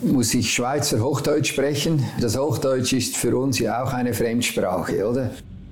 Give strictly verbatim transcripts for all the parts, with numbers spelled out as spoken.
muss ich Schweizer Hochdeutsch sprechen. Das Hochdeutsch ist für uns ja auch eine Fremdsprache, oder?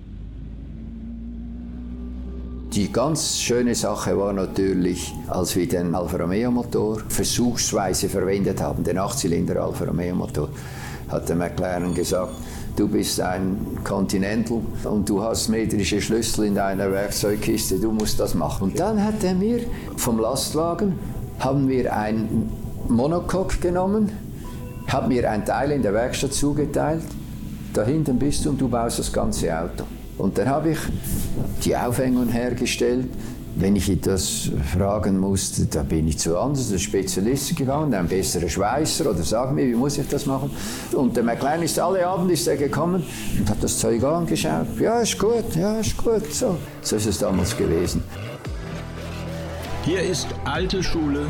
Die ganz schöne Sache war natürlich, als wir den Alfa Romeo Motor versuchsweise verwendet haben, den Achtzylinder Alfa Romeo Motor, hat der McLaren gesagt, du bist ein Continental und du hast metrische Schlüssel in deiner Werkzeugkiste, du musst das machen. Und dann hat er mir vom Lastwagen, haben wir ein Monocoque genommen, hat mir ein Teil in der Werkstatt zugeteilt, da hinten bist du und du baust das ganze Auto. Und dann habe ich die Aufhängung hergestellt. Wenn ich etwas fragen musste, da bin ich zu anderen Spezialisten gegangen, ein besserer Schweißer oder sag mir, wie muss ich das machen? Und der McLaren ist alle Abend ist er gekommen und hat das Zeug angeschaut. Ja, ist gut, ja, ist gut. So, so ist es damals gewesen. Hier ist alte Schule,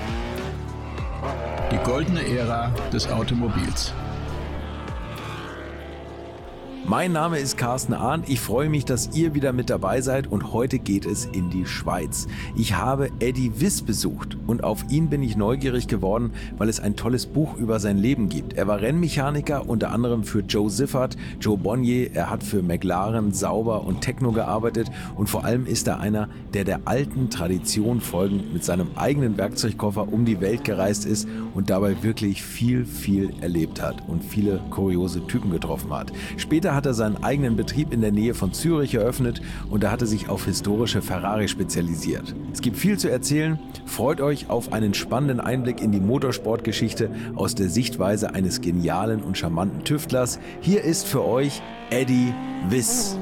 die goldene Ära des Automobils. Mein Name ist Carsten Arndt, ich freue mich, dass ihr wieder mit dabei seid und heute geht es in die Schweiz. Ich habe Eddie Wyss besucht und auf ihn bin ich neugierig geworden, weil es ein tolles Buch über sein Leben gibt. Er war Rennmechaniker, unter anderem für Joe Siffert, Joe Bonnier, er hat für McLaren, Sauber und Techno gearbeitet und vor allem ist er einer, der der alten Tradition folgend mit seinem eigenen Werkzeugkoffer um die Welt gereist ist und dabei wirklich viel, viel erlebt hat und viele kuriose Typen getroffen hat. Später hat er seinen eigenen Betrieb in der Nähe von Zürich eröffnet und er hatte sich auf historische Ferrari spezialisiert. Es gibt viel zu erzählen. Freut euch auf einen spannenden Einblick in die Motorsportgeschichte aus der Sichtweise eines genialen und charmanten Tüftlers. Hier ist für euch Eddie Wyss.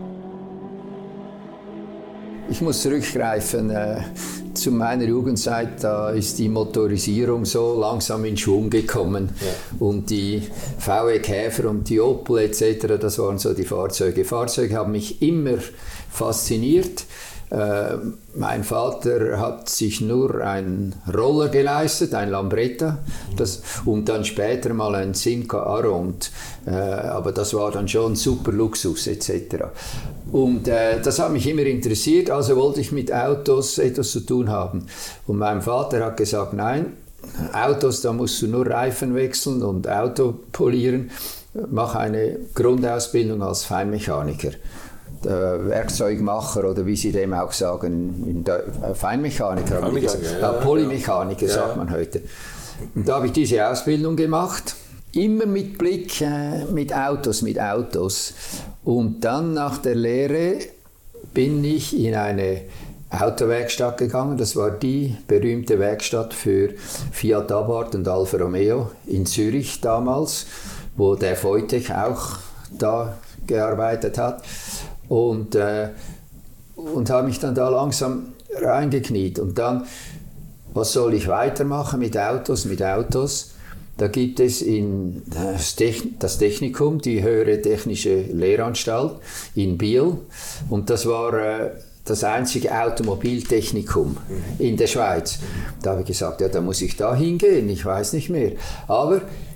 Ich muss zurückgreifen äh, zu meiner Jugendzeit, da ist die Motorisierung so langsam in Schwung gekommen. Ja. Und die V W Käfer und die Opel et cetera, das waren so die Fahrzeuge. Fahrzeuge haben mich immer fasziniert. Äh, mein Vater hat sich nur einen Roller geleistet, ein Lambretta, das, und dann später mal ein Simca Aront. Äh, aber das war dann schon super Luxus et cetera. Und äh, das hat mich immer interessiert, also wollte ich mit Autos etwas zu tun haben. Und mein Vater hat gesagt, nein, Autos, da musst du nur Reifen wechseln und Auto polieren. Mach eine Grundausbildung als Feinmechaniker. Der Werkzeugmacher oder wie sie dem auch sagen, in der, äh, Feinmechaniker, Feinmechaniker ja, ja, Polymechaniker ja. sagt man heute. Und da habe ich diese Ausbildung gemacht, immer mit Blick äh, mit Autos, mit Autos. Und dann nach der Lehre bin ich in eine Autowerkstatt gegangen, das war die berühmte Werkstatt für Fiat Abarth und Alfa Romeo in Zürich damals, wo der Wojtek auch da gearbeitet hat. Und, äh, und habe mich dann da langsam reingekniet. Und dann, was soll ich weitermachen mit Autos, mit Autos? Da gibt es in das, Techn- das Technikum, die höhere technische Lehranstalt in Biel. Und das war äh, das einzige Automobiltechnikum in der Schweiz. Da habe ich gesagt, ja, da muss ich da hingehen, ich weiß nicht mehr. Aber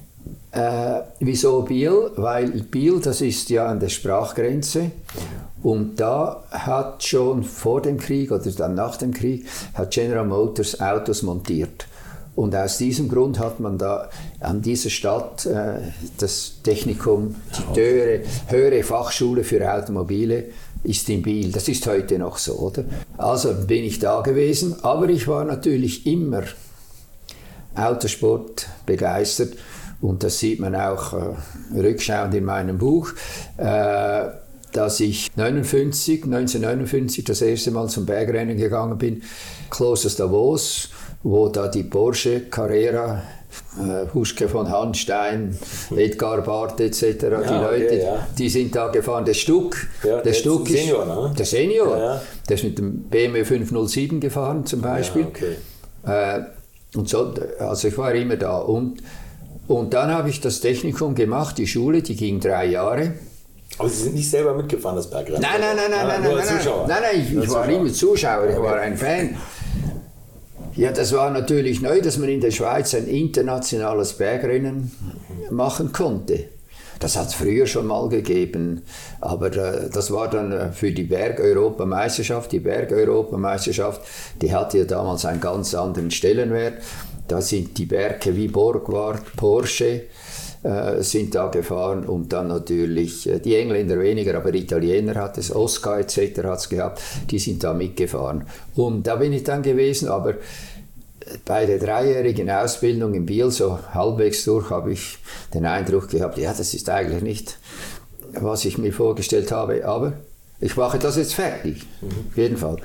Äh, wieso Biel? Weil Biel, das ist ja an der Sprachgrenze und da hat schon vor dem Krieg oder dann nach dem Krieg hat General Motors Autos montiert. Und aus diesem Grund hat man da an dieser Stadt äh, das Technikum, die höhere, höhere Fachschule für Automobile ist in Biel. Das ist heute noch so, oder? Also bin ich da gewesen, aber ich war natürlich immer Autosport begeistert. Und das sieht man auch äh, rückschauend in meinem Buch, äh, dass ich neunzehnhundertneunundfünfzig das erste Mal zum Bergrennen gegangen bin, Klosters Davos, wo da die Porsche Carrera, äh, Huschke von Hanstein, Edgar Barth et cetera, ja, die Leute, okay, ja. die sind da gefahren. Der Stuck, ja, der Stuck ist Senior, ne? Der Senior, ja, ja. Der ist mit dem B M W fünfhundertsieben gefahren zum Beispiel. Ja, okay. äh, und so, also ich war immer da. Und Und dann habe ich das Technikum gemacht, die Schule, die ging drei Jahre. Aber Sie sind nicht selber mitgefahren, das Bergrennen? Nein, nein, nein, nein, nein, nein, nein, nein, nein, nein, ich, ich war immer Zuschauer, ich war ein Fan. Ja, das war natürlich neu, dass man in der Schweiz ein internationales Bergrennen machen konnte. Das hat es früher schon mal gegeben, aber äh, das war dann äh, für die Berg-Europameisterschaft. Die Berg-Europameisterschaft, die hatte ja damals einen ganz anderen Stellenwert. Da sind die Werke wie Borgward, Porsche äh, sind da gefahren und dann natürlich äh, die Engländer weniger, aber Italiener hat es, Oscar et cetera hat es gehabt, die sind da mitgefahren. Und da bin ich dann gewesen, aber bei der dreijährigen Ausbildung in Biel, so halbwegs durch, habe ich den Eindruck gehabt, ja, das ist eigentlich nicht, was ich mir vorgestellt habe, aber ich mache das jetzt fertig, mhm. auf jeden Fall.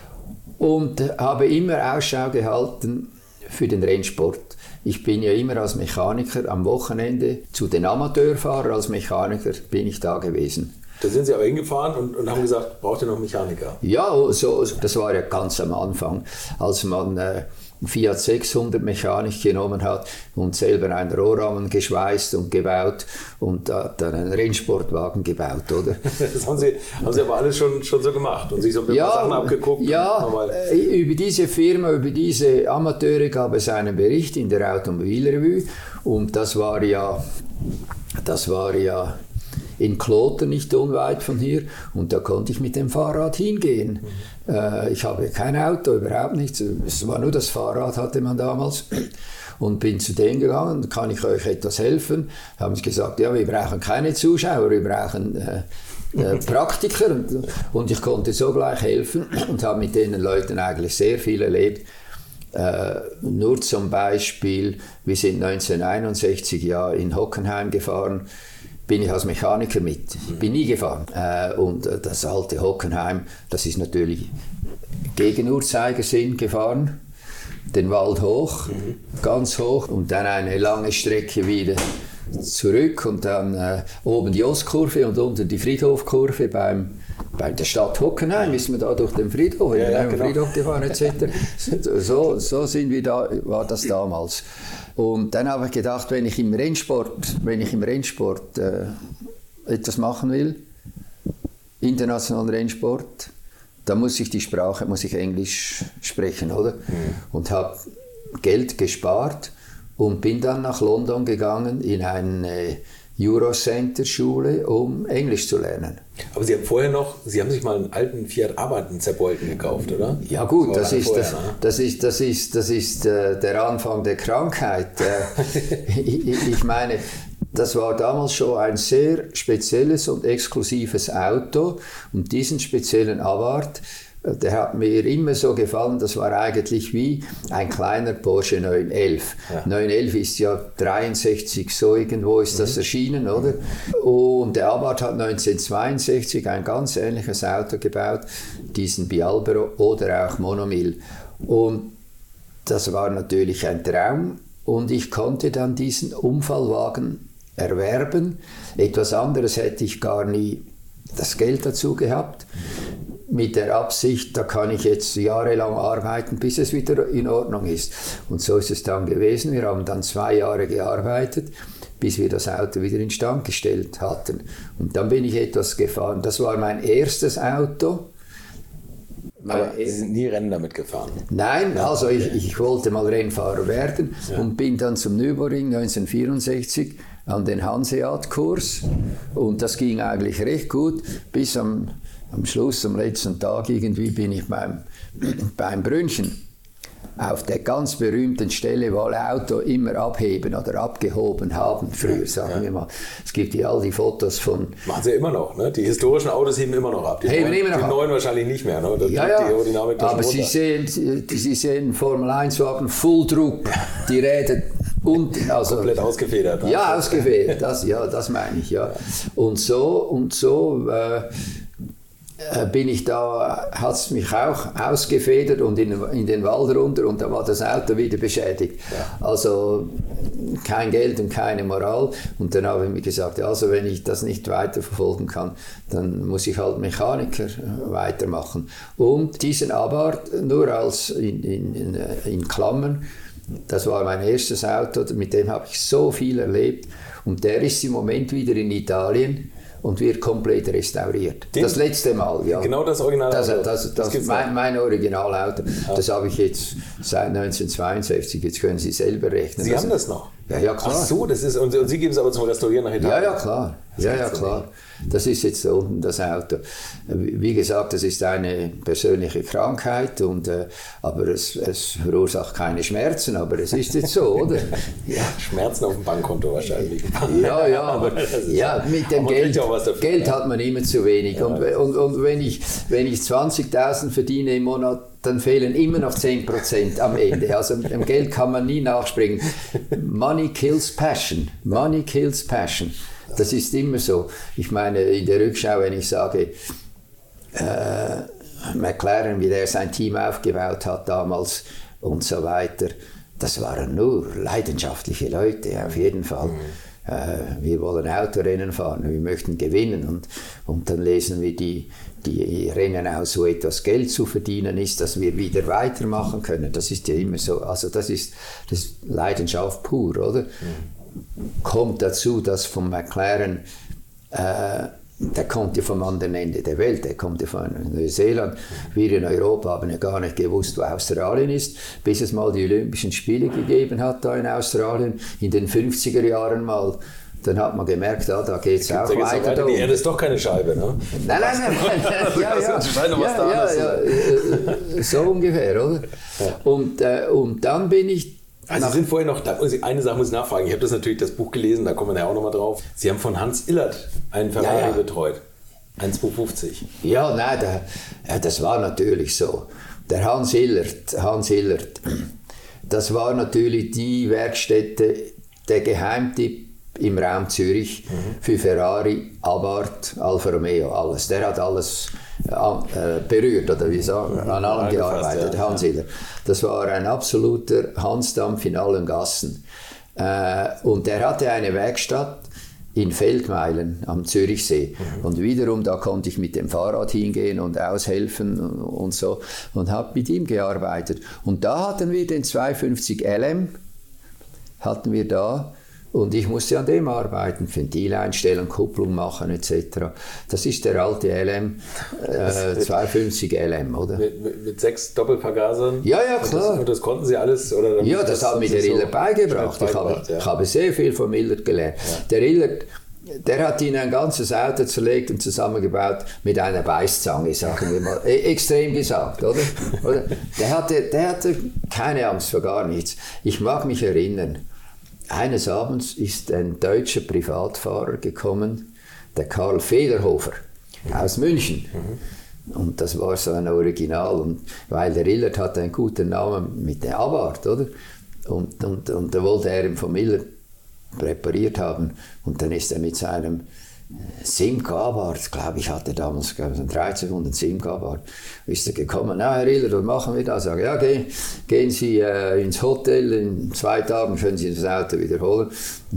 Und habe immer Ausschau gehalten für den Rennsport. Ich bin ja immer als Mechaniker am Wochenende zu den Amateurfahrern, als Mechaniker bin ich da gewesen. Da sind Sie aber hingefahren und, und haben gesagt, braucht ihr noch Mechaniker? Ja, so, das war ja ganz am Anfang, als man äh, Fiat sechshundert Mechanik genommen hat und selber einen Rohrrahmen geschweißt und gebaut und äh, dann einen Rennsportwagen gebaut, oder? Das haben Sie, haben Sie aber alles schon, schon so gemacht und sich so ein paar ja, Sachen abgeguckt? Ja, äh, über diese Firma, über diese Amateure gab es einen Bericht in der Automobilrevue und das war ja, das war ja in Kloten, nicht unweit von hier, und da konnte ich mit dem Fahrrad hingehen. Mhm. Äh, ich habe kein Auto, überhaupt nichts, es war nur das Fahrrad, hatte man damals. Und bin zu denen gegangen, kann ich euch etwas helfen? Haben sie gesagt, ja, wir brauchen keine Zuschauer, wir brauchen äh, äh, Praktiker. Und, und ich konnte so gleich helfen und habe mit den Leuten eigentlich sehr viel erlebt. Äh, nur zum Beispiel, wir sind neunzehnhunderteinundsechzig ja in Hockenheim gefahren, bin ich als Mechaniker mit. Ich bin nie gefahren. Äh, und äh, das alte Hockenheim, das ist natürlich gegen Uhrzeigersinn gefahren, den Wald hoch, mhm. ganz hoch und dann eine lange Strecke wieder zurück und dann äh, oben die Ostkurve und unten die Friedhofkurve beim, bei der Stadt Hockenheim ist man da durch den Friedhof, ja, ja, genau. Friedhof gefahren et cetera. So, so sind wir da, war das damals. Und dann habe ich gedacht, wenn ich im Rennsport, wenn ich im Rennsport äh, etwas machen will, internationalen Rennsport, dann muss ich die Sprache, muss ich Englisch sprechen, oder? Mhm. Und habe Geld gespart und bin dann nach London gegangen in eine Eurocenter-Schule, um Englisch zu lernen. Aber Sie haben vorher noch, Sie haben sich mal einen alten Fiat Abarth in Zerbolten gekauft, oder? Ja gut, das, das, ist, vorher, das, ne? das ist, das ist, das ist äh, der Anfang der Krankheit. Äh, ich, ich meine, das war damals schon ein sehr spezielles und exklusives Auto und diesen speziellen Abarth, der hat mir immer so gefallen, das war eigentlich wie ein kleiner Porsche neunhundertelf. Ja. neunhundertelf ist ja dreiundsechzig, so irgendwo ist das mhm. erschienen, oder? Und der Abarth hat neunzehnhundertzweiundsechzig ein ganz ähnliches Auto gebaut, diesen Bialbero oder auch Monomil. Und das war natürlich ein Traum und ich konnte dann diesen Unfallwagen erwerben. Etwas anderes hätte ich gar nie das Geld dazu gehabt. Mit der Absicht, da kann ich jetzt jahrelang arbeiten, bis es wieder in Ordnung ist. Und so ist es dann gewesen. Wir haben dann zwei Jahre gearbeitet, bis wir das Auto wieder instand gestellt hatten. Und dann bin ich etwas gefahren. Das war mein erstes Auto. Aber Sie sind nie Rennen damit gefahren? Nein, also ich, ich wollte mal Rennfahrer werden ja. und bin dann zum Nürburgring neunzehnhundertvierundsechzig an den Hanseat-Kurs. Und das ging eigentlich recht gut, bis am Am Schluss, am letzten Tag irgendwie, bin ich beim, beim Brünnchen auf der ganz berühmten Stelle, wo alle Auto immer abheben oder abgehoben haben, früher, sagen ja. wir mal. Es gibt ja all die Fotos von... Machen sie immer noch, ne? Die historischen Autos heben immer noch ab. Die heben neuen, immer noch die ab. neuen wahrscheinlich nicht mehr, ne? Das ja, ja. Die aber Sie sehen, Sie sehen Formel eins Wagen, Fulldruck, die Räder... Und, also, komplett ausgefedert. Ne? Ja, ausgefedert, das, ja, das meine ich, ja. Und so, und so... Äh, bin ich da, hat es mich auch ausgefedert und in, in den Wald runter und da war das Auto wieder beschädigt. Ja. Also kein Geld und keine Moral. Und dann habe ich mir gesagt, also wenn ich das nicht weiterverfolgen kann, dann muss ich halt Mechaniker weitermachen. Und diesen Abarth, nur als in, in, in, in Klammern, das war mein erstes Auto, mit dem habe ich so viel erlebt und der ist im Moment wieder in Italien. Und wird komplett restauriert. Den, das letzte Mal, ja. Genau das Originalauto? Das, das, das, das mein, mein Originalauto. Ja. Das habe ich jetzt seit neunzehnhundertzweiundsechzig. Jetzt können Sie selber rechnen. Sie das, haben das noch? Ja, ja, klar. Ach so, das ist, und, und Sie geben es aber zum Restaurieren nach Italien? Ja, ja, klar. Ja, ja, klar. Das ist jetzt da unten das Auto. Wie gesagt, das ist eine persönliche Krankheit, und, äh, aber es, es verursacht keine Schmerzen, aber es ist jetzt so, oder? Ja. Schmerzen auf dem Bankkonto wahrscheinlich. Ja, ja, aber ja, mit dem Geld, Geld hat man immer zu wenig. Ja. Und, und, und wenn ich, wenn ich zwanzigtausend verdiene im Monat, dann fehlen immer noch zehn Prozent am Ende. Also im Geld kann man nie nachspringen. Money kills passion. Money kills passion. Das ist immer so. Ich meine, in der Rückschau, wenn ich sage, äh, McLaren, wie der sein Team aufgebaut hat damals und so weiter, das waren nur leidenschaftliche Leute, auf jeden Fall. Mhm. Äh, wir wollen Autorennen fahren, wir möchten gewinnen, und, und dann lesen wir die, die Rennen aus, wo etwas Geld zu verdienen ist, dass wir wieder weitermachen können. Das ist ja immer so. Also das ist, das ist Leidenschaft pur, oder? Mhm. Kommt dazu, dass von McLaren, äh, der kommt ja vom anderen Ende der Welt, der kommt ja von Neuseeland. Wir in Europa haben ja gar nicht gewusst, wo Australien ist, bis es mal die Olympischen Spiele gegeben hat da in Australien, in den fünfziger Jahren mal. Dann hat man gemerkt, ja, da geht es auch weiter. weiter. Da die Erde ist doch keine Scheibe, ne? Nein, nein, nein. nein. ja, ja. ja, ja, ja, ja. So ungefähr, oder? Ja. Und, äh, und dann bin ich... Also Sie sind vorher noch, da, eine Sache muss ich nachfragen, ich habe das natürlich das Buch gelesen, da kommen wir ja auch nochmal drauf. Sie haben von Hans Illert einen Ferrari ja, ja. betreut, ein zweihundertfünfzig. Ja, nein, der, ja, das war natürlich so. Der Hans Illert, Hans Illert, das war natürlich die Werkstätte, der Geheimtipp im Raum Zürich mhm. für Ferrari, Abarth, Alfa Romeo, alles. Der hat alles äh, berührt, oder wie sagen, mhm. an allem gearbeitet, ja. Hans Illert. Das war ein absoluter Hansdampf in allen Gassen. Äh, und der hatte eine Werkstatt in Feldmeilen am Zürichsee. Mhm. Und wiederum, da konnte ich mit dem Fahrrad hingehen und aushelfen und, und so. Und habe mit ihm gearbeitet. Und da hatten wir den zweihundertfünfzig L M, hatten wir da. Und ich musste an dem arbeiten, Ventil einstellen, Kupplung machen et cetera. Das ist der alte L M, äh, zweihundertfünfzig L M, oder? Mit, mit, mit sechs Doppelvergasern? Ja, ja, klar. Und das, und das konnten Sie alles? Oder ja, das, das hat mir der so Illert beigebracht. Ich habe, ja. ich habe sehr viel von Illert gelernt. Ja. Der Illert, der hat Ihnen ein ganzes Auto zerlegt und zusammengebaut mit einer Beißzange, sagen wir mal. E- extrem gesagt, oder? oder? Der, hatte, der hatte keine Angst vor gar nichts. Ich mag mich erinnern, eines Abends ist ein deutscher Privatfahrer gekommen, der Karl Federhofer aus München. Mhm. Und das war so ein Original. Und weil der Illert hatte einen guten Namen mit der Abarth, oder? Und, und, und da wollte er ihn vom Illert präpariert haben. Und dann ist er mit seinem Simca Abarth, glaube ich, hatte damals glaube ich, einen dreizehnhundert Simca Abarth, ist er gekommen, na Herr Illert, was machen wir da? Sag, ja, gehen, gehen Sie äh, ins Hotel, in zwei Tagen können Sie das Auto wiederholen.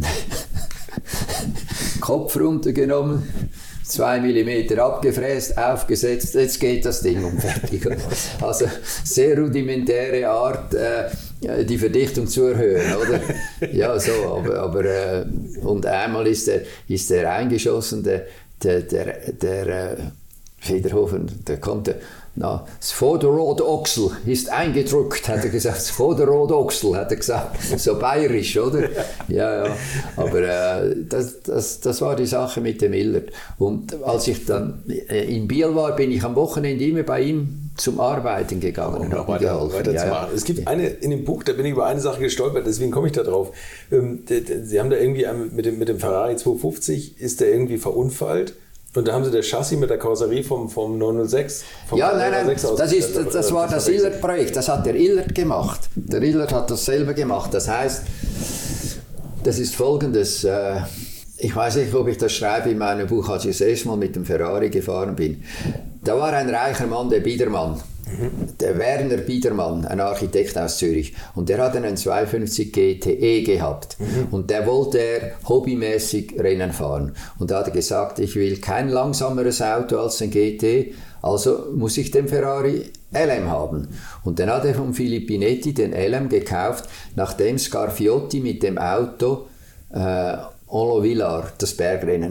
Kopf runtergenommen, zwei Millimeter abgefräst, aufgesetzt, jetzt geht das Ding um fertig. Also sehr rudimentäre Art, äh, die Verdichtung zu erhöhen, oder? Ja, so, aber, aber äh, und einmal ist er, ist er eingeschossen, der, der, der, der äh, Federhofer, der konnte, na, das Vorderrodochsel ist eingedrückt, hat er gesagt, das Vorderrodochsel, hat er gesagt, so bayerisch, oder? Ja, ja, aber äh, das, das, das war die Sache mit dem Illert. Und als ich dann in Biel war, bin ich am Wochenende immer bei ihm zum Arbeiten gegangen und habe geholfen. Weiter ja, ja. Es gibt eine, in dem Buch, da bin ich über eine Sache gestolpert, deswegen komme ich da drauf. Ähm, Sie haben da irgendwie mit dem, mit dem Ferrari zweihundertfünfzig, ist der irgendwie verunfallt? Und da haben Sie das Chassis mit der Karosserie vom, vom neunhundertsechs. Vom ja, nein, nein, das, ist, das, das war das Illert-Projekt, das hat der Illert gemacht. Der Illert hat das selber gemacht. Das heißt, das ist folgendes, äh, ich weiß nicht, ob ich das schreibe in meinem Buch, als ich das erste Mal mit dem Ferrari gefahren bin. Da war ein reicher Mann, der Biedermann. Mhm. Der Werner Biedermann, ein Architekt aus Zürich. Und der hat einen zweihundertfünfzig G T E gehabt. Mhm. Und der wollte er hobbymäßig Rennen fahren. Und da hat er gesagt, ich will kein langsameres Auto als ein G T, also muss ich den Ferrari L M haben. Und dann hat er von Filippinetti den L M gekauft, nachdem Scarfiotti mit dem Auto äh, Olo Villar das Bergrennen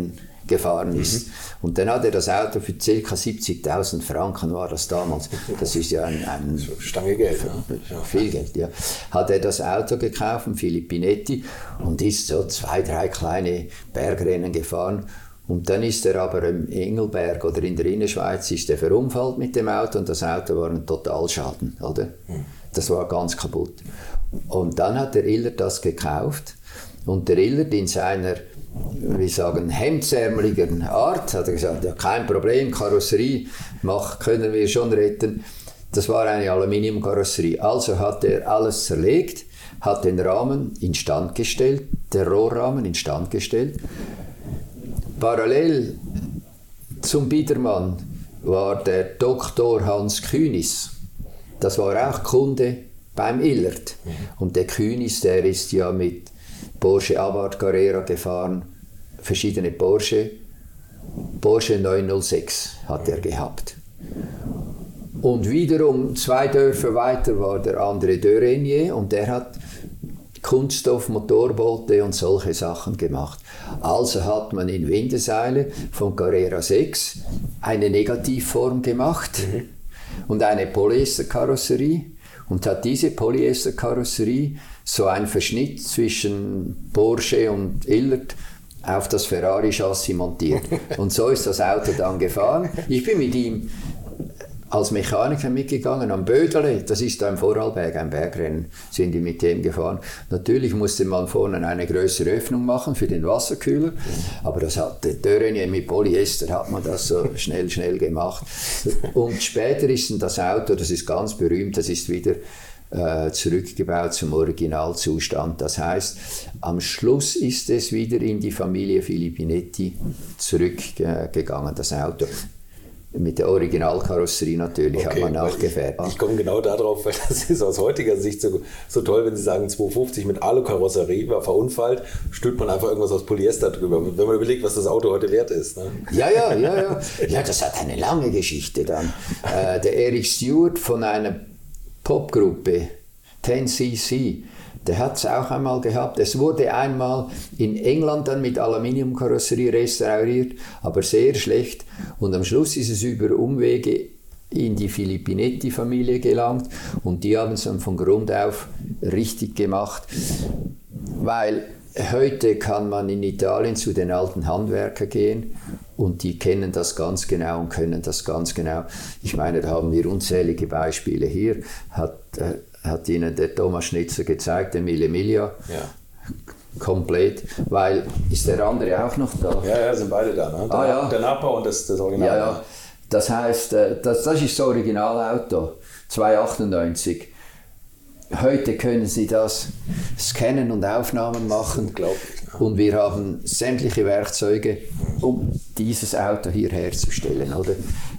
gefahren ist. Mhm. Und dann hat er das Auto für ca. siebzigtausend Franken, war das damals. Das ist ja ein, ein Stange Geld. Ja. Viel Geld, ja. Hat er das Auto gekauft, ein Filippinetti, und ist so zwei, drei kleine Bergrennen gefahren. Und dann ist er aber im Engelberg oder in der Innerschweiz ist er verunfallt mit dem Auto, und das Auto war ein Totalschaden, oder? Mhm. Das war ganz kaputt. Und dann hat der Illert das gekauft, und der Illert in seiner, wie sagen, hemdsärmeligen Art hat er gesagt, ja, kein Problem, Karosserie mach, können wir schon retten. Das war eine Aluminiumkarosserie. Also hat er alles zerlegt, hat den Rahmen instand gestellt, der Rohrrahmen instand gestellt. Parallel zum Biedermann war der Doktor Hans Künis. Das war auch Kunde beim Illert. Und der Künis, der ist ja mit Porsche Abarth Carrera gefahren, verschiedene Porsche. Porsche neunhundertsechs hat er gehabt. Und wiederum zwei Dörfer weiter war der André de Renier, und der hat Kunststoff, Motorboote und solche Sachen gemacht. Also hat man in Windeseile von Carrera sechs eine Negativform gemacht mhm. und eine Polyesterkarosserie, und hat diese Polyesterkarosserie so einen Verschnitt zwischen Porsche und Illert auf das Ferrari-Chassis montiert. Und so ist das Auto dann gefahren. Ich bin mit ihm als Mechaniker mitgegangen am Bödele, das ist da im Vorarlberg, ein Bergrennen, sind die mit dem gefahren. Natürlich musste man vorne eine größere Öffnung machen für den Wasserkühler, aber das hat der Dörrenier mit Polyester hat man das so schnell, schnell gemacht. Und später ist dann das Auto, das ist ganz berühmt, das ist wieder äh, zurückgebaut zum Originalzustand. Das heißt, am Schluss ist es wieder in die Familie Filippinetti zurückgegangen, das Auto. Mit der Originalkarosserie natürlich, okay, hat man nachgefertigt. Ich, ich komme genau darauf, weil das ist aus heutiger Sicht so, so toll, wenn Sie sagen, zweihundertfünfzig mit Alu-Karosserie war verunfallt, stülpt man einfach irgendwas aus Polyester drüber. Wenn man überlegt, was das Auto heute wert ist. Ne? Ja, ja, ja, ja. Ja, das hat eine lange Geschichte dann. Äh, der Eric Stewart von einer Popgruppe, zehn C C, der hat es auch einmal gehabt. Es wurde einmal in England dann mit Aluminiumkarosserie restauriert, aber sehr schlecht. Und am Schluss ist es über Umwege in die Filippinetti-Familie gelangt, und die haben es dann von Grund auf richtig gemacht. Weil heute kann man in Italien zu den alten Handwerkern gehen, und die kennen das ganz genau und können das ganz genau. Ich meine, da haben wir unzählige Beispiele hier. Hat, äh, hat Ihnen der Thomas Schnitzer gezeigt, der Mille Miglia. Ja. Komplett, weil ist der andere auch noch da? Ja, ja, sind beide da. Ne? Der, ah, ja. der Napa und das, das Original. Ja, ja. Das heißt, das, das ist das Originalauto, zweihundertachtundneunzig. Heute können Sie das scannen und Aufnahmen machen. Unglaublich. Ne? Und wir haben sämtliche Werkzeuge, um dieses Auto hier herzustellen. Oder?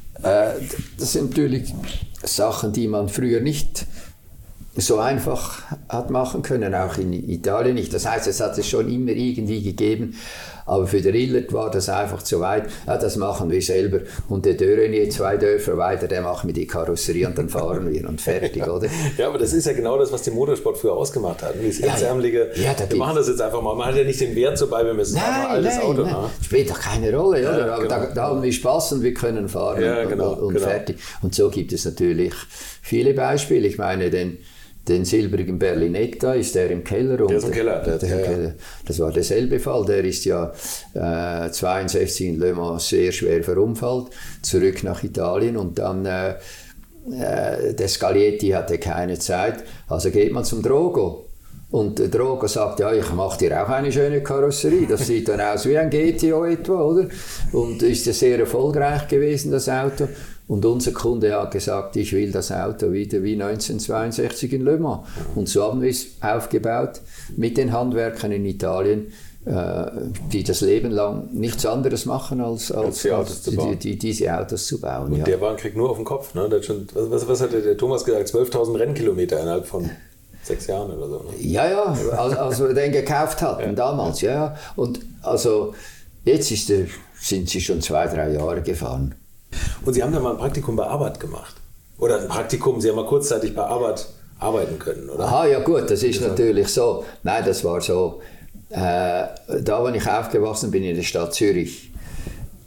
Das sind natürlich Sachen, die man früher nicht so einfach hat machen können, auch in Italien nicht. Das heißt, es hat es schon immer irgendwie gegeben, aber für den Illert war das einfach zu weit. Ja, das machen wir selber. Und der Dörrenier, zwei Dörfer weiter, der macht mir die Karosserie, und dann fahren wir und fertig, oder? Ja, aber das ist ja genau das, was den Motorsport früher ausgemacht hat. Dieses hemdsärmelige, ja, ja, wir machen das jetzt einfach mal. Man hat ja nicht den Wert so bei, wir müssen einfach ein altes nein, Auto. Nein. Spielt doch keine Rolle, ja, oder? Aber genau. da, da haben wir Spaß und wir können fahren, ja, genau, und, und genau. fertig. Und so gibt es natürlich viele Beispiele. Ich meine, den Den silbrigen Berlinetta ist der im Keller. Der ist im Keller. Der, der der, im Keller. Das war derselbe Fall. Der ist ja äh, zweiundsechzig in Le Mans sehr schwer verunfallt, zurück nach Italien, und dann äh, äh, der Scaglietti hatte keine Zeit, also geht man zum Drogo. Und der Drogo sagt, ja, ich mache dir auch eine schöne Karosserie. Das sieht dann aus wie ein G T O etwa, oder? Und ist ja sehr erfolgreich gewesen, das Auto. Und unser Kunde hat gesagt, ich will das Auto wieder wie neunzehnhundertzweiundsechzig in Le Mans. Und so haben wir es aufgebaut mit den Handwerkern in Italien, äh, die das Leben lang nichts anderes machen, als, als, die als die, die, diese Autos zu bauen. Und ja. der Wagen kriegt nur auf den Kopf. Ne? Der hat schon, was, was hat der Thomas gesagt? zwölftausend Rennkilometer innerhalb von sechs Jahren oder so. Ne? Ja, ja, als, als wir den gekauft hatten, ja. damals. Ja, ja. Und also jetzt ist der, sind sie schon zwei, drei Jahre gefahren. Und Sie haben da mal ein Praktikum bei Abarth gemacht? Oder ein Praktikum, Sie haben mal kurzzeitig bei Abarth arbeiten können, oder? Aha, ja gut, das ist natürlich so. Nein, das war so. Äh, da, wo ich aufgewachsen bin, in der Stadt Zürich,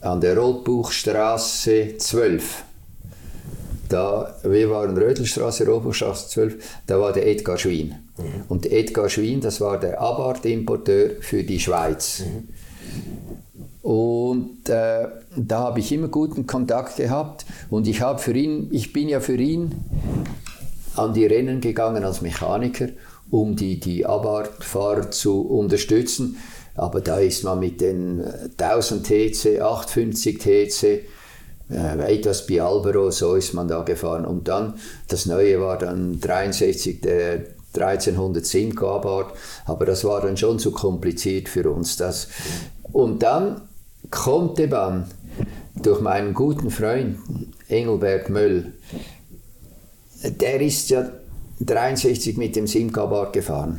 an der Rotbuchstraße zwölf. Da, wir waren Rödelstraße, Rotbuchstraße zwölf, da war der Edgar Schwien. Mhm. Und Edgar Schwien, das war der Abarth-Importeur für die Schweiz. Mhm. Und äh, da habe ich immer guten Kontakt gehabt. Und ich, habe für ihn, ich bin ja für ihn an die Rennen gegangen als Mechaniker, um die, die Abarth-Fahrer zu unterstützen. Aber da ist man mit den tausend T C, achthundertfünfzig T C, äh, etwas Bialbero, so ist man da gefahren. Und dann, das Neue war dann dreiundsechzig, der dreizehnhundert Simco Abarth, aber das war dann schon zu kompliziert für uns. Das. Und dann konnte man durch meinen guten Freund Engelbert Möll, der ist ja dreiundsechzig mit dem Simco Abarth gefahren.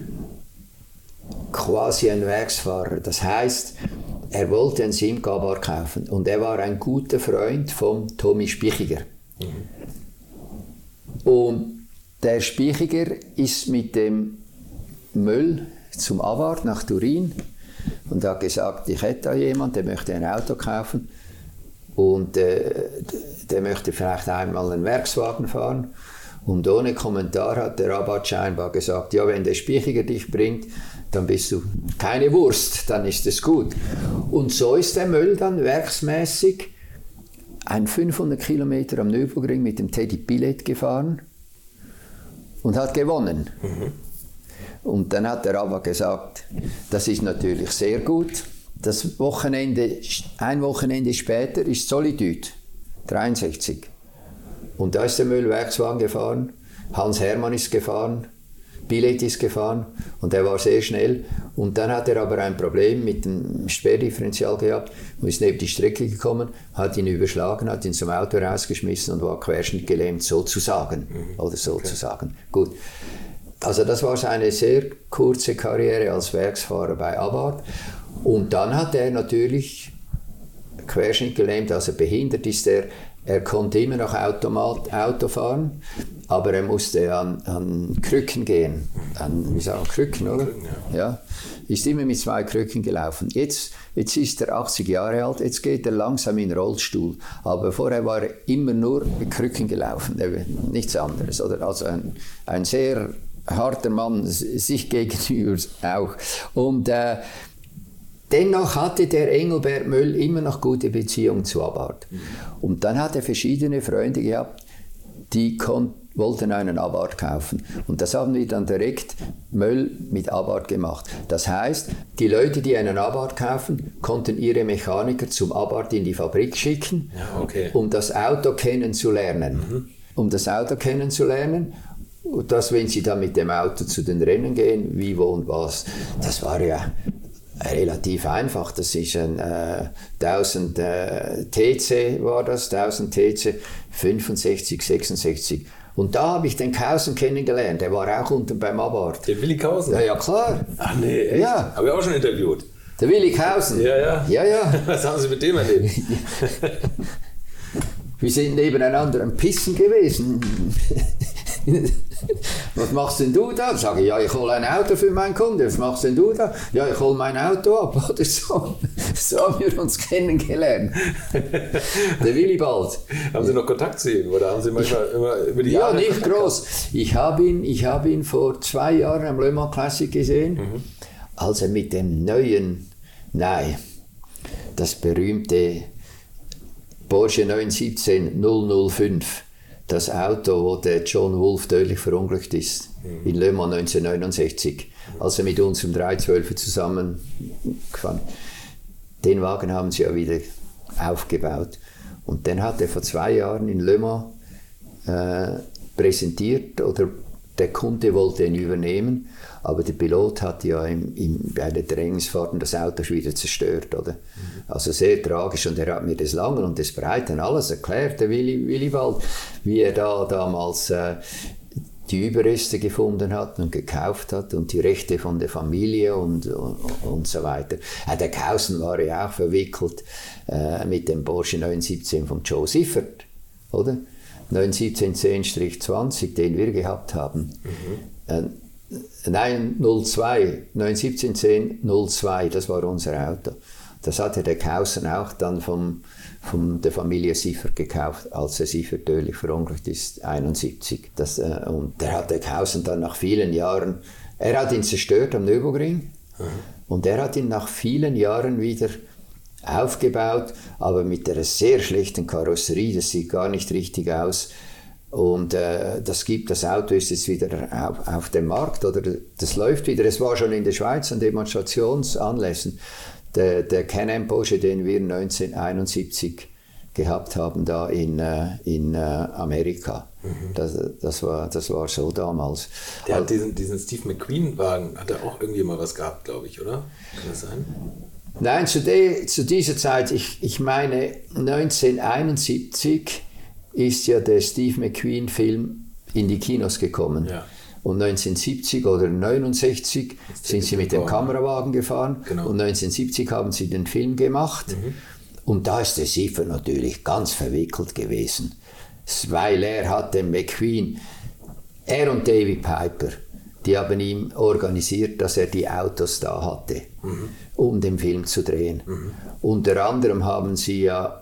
Quasi ein Werksfahrer. Das heißt, er wollte einen Simco Abarth kaufen und er war ein guter Freund von Tommy Spichiger. Mhm. Und der Spichiger ist mit dem Möll zum Abarth nach Turin und hat gesagt, ich hätte da jemanden, der möchte ein Auto kaufen und äh, der möchte vielleicht einmal einen Werkswagen fahren. Und ohne Kommentar hat der Abarth scheinbar gesagt, ja, wenn der Spichiger dich bringt, dann bist du keine Wurst, dann ist es gut. Und so ist der Möll dann werksmäßig ein fünfhundert Kilometer am Nürburgring mit dem Teddy Pillet gefahren und hat gewonnen. Mhm. Und dann hat er aber gesagt, das ist natürlich sehr gut. Das Wochenende, ein Wochenende später ist Solitude, dreiundsechzig. Und da ist der Möll Werkswagen gefahren, Hans Hermann ist gefahren, Pillet ist gefahren und er war sehr schnell. Und dann hat er aber ein Problem mit dem Sperrdifferential gehabt und ist neben die Strecke gekommen, hat ihn überschlagen, hat ihn zum Auto rausgeschmissen und war querschnittgelähmt, sozusagen. Mhm. Oder sozusagen. Okay. Gut. Also das war seine sehr kurze Karriere als Werksfahrer bei Abarth. Und dann hat er natürlich querschnittgelähmt, also behindert ist er. Er konnte immer noch Automat, Auto fahren, aber er musste an, an Krücken gehen. An, wie sagen wir, Krücken, oder? Ja. Ja. Ist immer mit zwei Krücken gelaufen. Jetzt, jetzt ist er achtzig Jahre alt, jetzt geht er langsam in den Rollstuhl. Aber vorher war er immer nur mit Krücken gelaufen, nichts anderes. Oder? Also ein, ein sehr harter Mann, sich gegenüber auch. Und äh, dennoch hatte der Engelbert Möll immer noch gute Beziehungen zu Abarth. Mhm. Und dann hat er verschiedene Freunde gehabt, die wollten einen Abarth kaufen. Und das haben wir dann direkt Möll mit Abarth gemacht. Das heißt, die Leute, die einen Abarth kaufen, konnten ihre Mechaniker zum Abarth in die Fabrik schicken, ja, okay. um das Auto kennenzulernen. Mhm. Um das Auto kennenzulernen. Dass, wenn sie dann mit dem Auto zu den Rennen gehen, wie, wo und was, das war ja relativ einfach. Das ist ein äh, tausend äh, T C war das, tausend T C, fünfundsechzig, sechsundsechzig. Und da habe ich den Kausen kennengelernt. Der war auch unten beim Abarth. Der Willi Kausen? Ja, ja, klar. Ach nee, echt? Ja. Habe ich auch schon interviewt. Der Willi Kausen? Ja, ja. Ja, ja. Was haben Sie mit dem erlebt? Wir sind nebeneinander am Pissen gewesen. Was machst denn du da? Sag ich, ja, ich hole ein Auto für meinen Kunden. Was machst denn du da? Ja, ich hole mein Auto ab. Oder so. So haben wir uns kennengelernt. Der Willibald. Haben Sie noch Kontakt zu ihm? Oder haben Sie manchmal ich, immer über die ja, Jahre? Ja, nicht groß. Ich habe ihn, ich hab ihn vor zwei Jahren am Le Mans Classic gesehen, mhm. als er mit dem neuen, nein, das berühmte Porsche neun siebzehn null null fünf, das Auto, wo der John Wolf tödlich verunglückt ist, mhm. in Le Mans neunzehnhundertneunundsechzig, als er mit uns im drei zwölfer zusammengefahren. Den Wagen haben sie ja wieder aufgebaut. Und den hat er vor zwei Jahren in Le Mans äh, präsentiert, oder der Kunde wollte ihn übernehmen, aber der Pilot hat ja im, im, bei den Trainingsfahrten das Auto wieder zerstört. Oder? Mhm. Also sehr tragisch, und er hat mir das Lange und das Breite und alles erklärt, der Willi, Willibald, wie er da damals äh, die Überreste gefunden hat und gekauft hat und die Rechte von der Familie und, und, und so weiter. Äh, der Kausen war ja auch verwickelt äh, mit dem Porsche neun siebzehn von Joe Siffert, oder? neun siebzehn zehn zwanzig, den wir gehabt haben. Mhm. Äh, nein, null zwei, neun siebzehn zehn null zwei, das war unser Auto. Das hatte der Kausen auch dann vom, von der Familie Siffert gekauft, als der Siffert tödlich verunglückt ist, einundsiebzig. Das, äh, und der hat der Kausen dann nach vielen Jahren, er hat ihn zerstört am Nürburgring, mhm. und er hat ihn nach vielen Jahren wieder aufgebaut, aber mit einer sehr schlechten Karosserie, das sieht gar nicht richtig aus. Und äh, das gibt, das Auto ist jetzt wieder auf, auf dem Markt, oder das läuft wieder. Es war schon in der Schweiz an Demonstrationsanlässen. Der, der Can-Am Porsche, den wir neunzehnhunderteinundsiebzig gehabt haben, da in, äh, in äh, Amerika. Mhm. Das, das, war, das war so damals. Der hat diesen, diesen Steve McQueen-Wagen, hat er auch irgendwie mal was gehabt, glaube ich, oder? Kann das sein? Nein, zu, de, zu dieser Zeit, ich, ich meine neunzehnhunderteinundsiebzig ist ja der Steve McQueen-Film in die Kinos gekommen. Ja. Und neunzehnhundertsiebzig oder neunundsechzig sind sie mit dem Kamerawagen gefahren, genau. Und neunzehnhundertsiebzig haben sie den Film gemacht. Mhm. Und da ist der Siffert natürlich ganz verwickelt gewesen, weil er hat den McQueen, er und David Piper, die haben ihm organisiert, dass er die Autos da hatte, mhm. um den Film zu drehen. Mhm. Unter anderem haben sie ja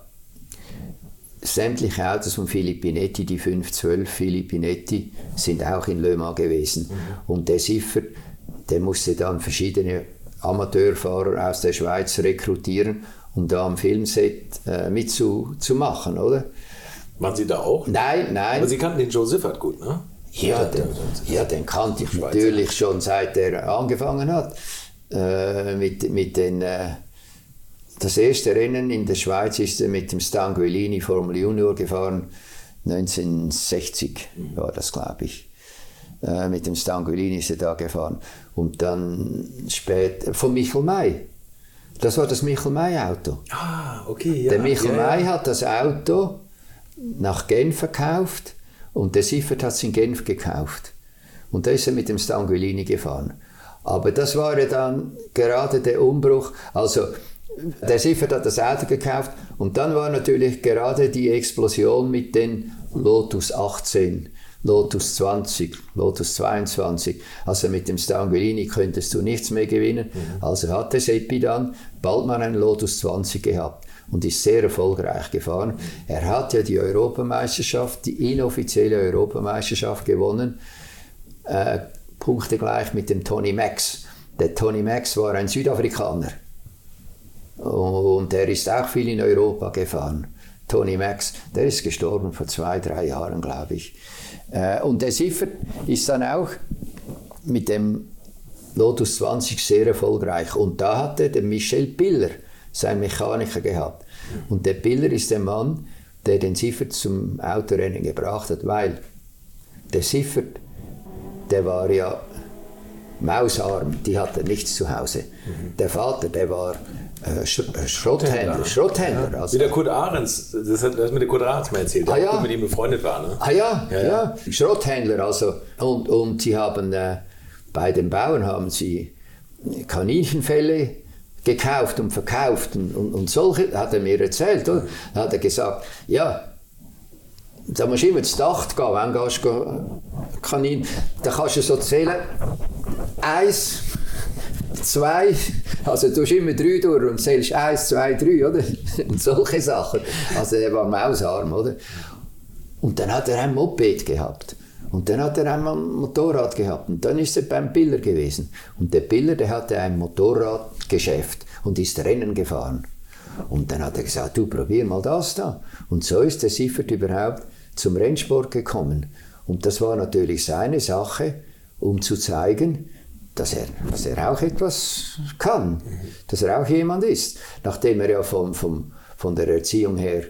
sämtliche Autos von Filippinetti, die fünf zwölf Filippinetti, sind auch in Le Mans gewesen. Mhm. Und der Siffert, der musste dann verschiedene Amateurfahrer aus der Schweiz rekrutieren, um da am Filmset äh, mitzumachen, oder? Waren Sie da auch? Nein, nein. Aber Sie kannten den Joe Siffert gut, ne? Ja, den, ja, den kannte ich natürlich schon, seit er angefangen hat. Äh, mit, mit den... Äh, Das erste Rennen in der Schweiz ist er mit dem Stanguellini Formel Junior gefahren, neunzehnhundertsechzig war das, glaube ich. Äh, mit dem Stanguellini ist er da gefahren. Und dann später, von Michel May. Das war das Michel May-Auto. Ah, okay. Ja, der Michel ja, May ja. hat das Auto nach Genf verkauft und der Siffert hat es in Genf gekauft. Und da ist er mit dem Stanguellini gefahren. Aber das war ja dann gerade der Umbruch. Also, der Siffert hat das Auto gekauft und dann war natürlich gerade die Explosion mit den Lotus achtzehn, Lotus zwanzig, Lotus zweiundzwanzig. Also mit dem Stanguellini könntest du nichts mehr gewinnen. Mhm. Also hat der Seppi dann bald mal einen Lotus zwanzig gehabt und ist sehr erfolgreich gefahren. Er hat ja die Europameisterschaft, die inoffizielle Europameisterschaft gewonnen, äh, punktegleich mit dem Tony Max. Der Tony Max war ein Südafrikaner. Und er ist auch viel in Europa gefahren. Tony Max, der ist gestorben vor zwei, drei Jahren, glaube ich. Und der Siffert ist dann auch mit dem Lotus zwanzig sehr erfolgreich. Und da hatte der Michel Piller, sein Mechaniker, gehabt. Und der Piller ist der Mann, der den Siffert zum Autorennen gebracht hat, weil der Siffert, der war ja mausarm, die hatte nichts zu Hause. Mhm. Der Vater, der war Äh, Sch äh, Schrotthändler. Schrotthändler. Ja. Also. Wie der Kurt Ahrens, das hat das mit der Kurt Ahrens mal erzählt, der ah, ja. mit ihm befreundet war. Ne? Ah ja, ja, ja. ja. Schrotthändler. Also. Und, und sie haben, äh, bei den Bauern haben sie Kaninchenfelle gekauft und verkauft und, und, und solche, hat er mir erzählt. Oder? Da hat er gesagt, ja, da musst du immer ins Dach gehen, wenn du gehst, Kanin, da kannst du so zählen, eins, zwei, also du tust immer drei durch und zählst eins, zwei, drei, oder? Und solche Sachen. Also er war mausarm, oder? Und dann hat er ein Moped gehabt. Und dann hat er einmal ein Motorrad gehabt. Und dann ist er beim Piller gewesen. Und der Piller, der hatte ein Motorradgeschäft und ist Rennen gefahren. Und dann hat er gesagt, du probier mal das da. Und so ist der Siffert überhaupt zum Rennsport gekommen. Und das war natürlich seine Sache, um zu zeigen, dass er, dass er auch etwas kann, dass er auch jemand ist. Nachdem er ja vom, vom, von der Erziehung her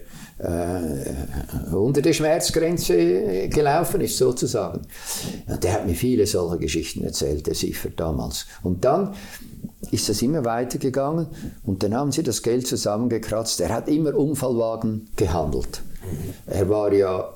äh, unter der Schmerzgrenze gelaufen ist, sozusagen. Und der hat mir viele solcher Geschichten erzählt, der Siffert damals. Und dann ist das immer weitergegangen und dann haben sie das Geld zusammengekratzt. Er hat immer Unfallwagen gehandelt. Er war ja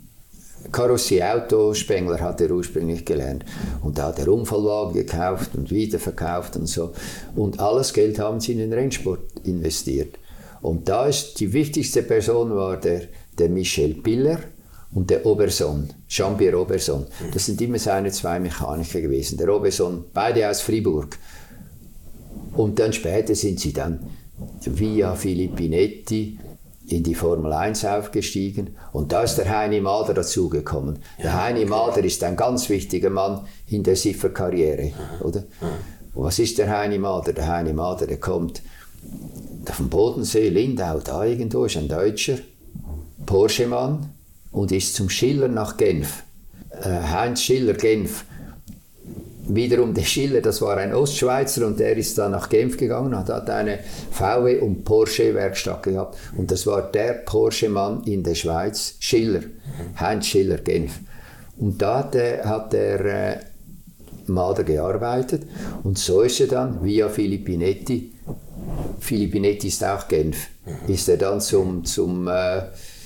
Karosserie-Autospengler, hat er ursprünglich gelernt. Und da hat er Unfallwagen gekauft und wiederverkauft und so. Und alles Geld haben sie in den Rennsport investiert. Und da ist die wichtigste Person war der, der Michel Piller und der Oberson, Jean-Pierre Oberson. Das sind immer seine zwei Mechaniker gewesen. Der Oberson, beide aus Fribourg. Und dann später sind sie dann via Filippinetti in die Formel eins aufgestiegen und da ist der Heini Mader dazugekommen. Ja, der Heini okay. Mader ist ein ganz wichtiger Mann in der Siffer-Karriere, oder? Ja. Was ist der Heini Mader? Der Heini Mader, der kommt vom Bodensee, Lindau, da irgendwo, ist ein Deutscher, Porsche-Mann und ist zum Schiller nach Genf. Äh, Heinz Schiller, Genf. Wiederum der Schiller, das war ein Ostschweizer und der ist dann nach Genf gegangen und hat eine V W und Porsche Werkstatt gehabt. Und das war der Porsche-Mann in der Schweiz, Schiller, Heinz Schiller, Genf. Und da hat der, hat der äh, Mader gearbeitet und so ist er dann via Filippinetti, Filippinetti ist auch Genf, ist er dann zum, zum äh,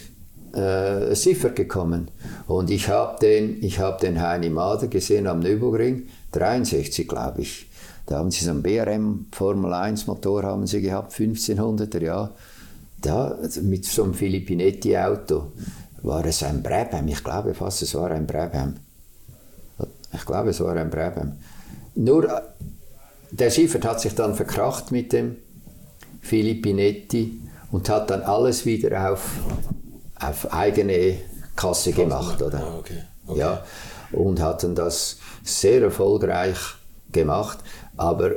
äh, Siffer gekommen. Und ich habe den, ich hab den Heini Mader gesehen am Nürburgring, dreiundsechzig glaube ich. Da haben sie so einen B R M Formel eins Motor haben sie gehabt, fünfzehnhunderter Jahr. Da mit so einem Filippinetti Auto war es ein Brabham, ich glaube fast es war ein Brabham. Ich glaube es war ein Brabham. Nur der Siffert hat sich dann verkracht mit dem Filippinetti und hat dann alles wieder auf, auf eigene Kasse gemacht, oder? Ah, okay. Okay. Ja, und hat dann das sehr erfolgreich gemacht, aber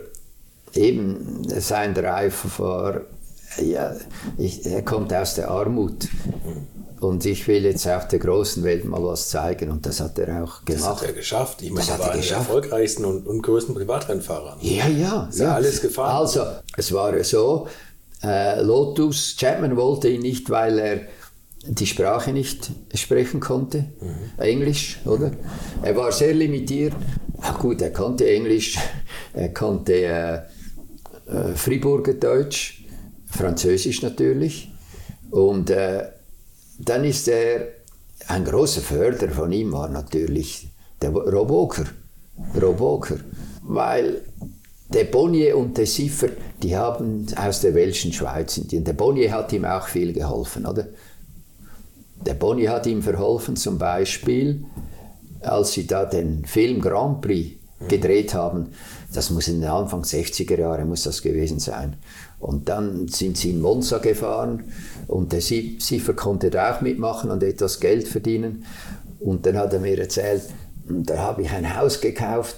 eben sein Drive war, ja, ich, er kommt aus der Armut und ich will jetzt auf der großen Welt mal was zeigen und das hat er auch gemacht. Das hat er geschafft, ich meine, er war einer der erfolgreichsten und, und größten Privatrennfahrer. Ja, ja. Ist ja alles gefahren. Also, es war so, äh, Lotus, Chapman wollte ihn nicht, weil er die Sprache nicht sprechen konnte, mhm. Englisch, oder? Er war sehr limitiert. Ach gut, er konnte Englisch, er konnte äh, äh, Friburger Deutsch, Französisch natürlich. Und äh, dann ist er, ein großer Förderer von ihm war natürlich der Rob Walker, Rob Walker, weil der Bonnier und der Siffer, die haben aus der Welschen Schweiz, und der Bonnier hat ihm auch viel geholfen, oder? Der Bonnier hat ihm verholfen, zum Beispiel, als sie da den Film Grand Prix gedreht haben. Das muss in den Anfang sechziger Jahre muss das gewesen sein. Und dann sind sie in Monza gefahren und der Siffer konnte da auch mitmachen und etwas Geld verdienen. Und dann hat er mir erzählt, da habe ich ein Haus gekauft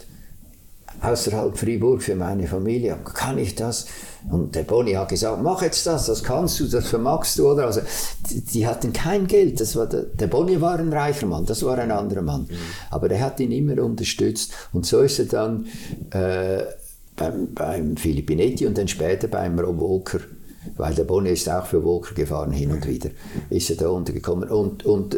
außerhalb Fribourg für meine Familie. Kann ich das? Und der Bonnier hat gesagt, mach jetzt das, das kannst du, das vermagst du, oder? Also, die, die hatten kein Geld. Das war der, der Bonnier war ein reicher Mann, das war ein anderer Mann. Mhm. Aber er hat ihn immer unterstützt. Und so ist er dann äh, beim, beim Filippinetti und dann später beim Rob Walker, weil der Bonnier ist auch für Walker gefahren, hin und wieder, ist er da untergekommen. Und, und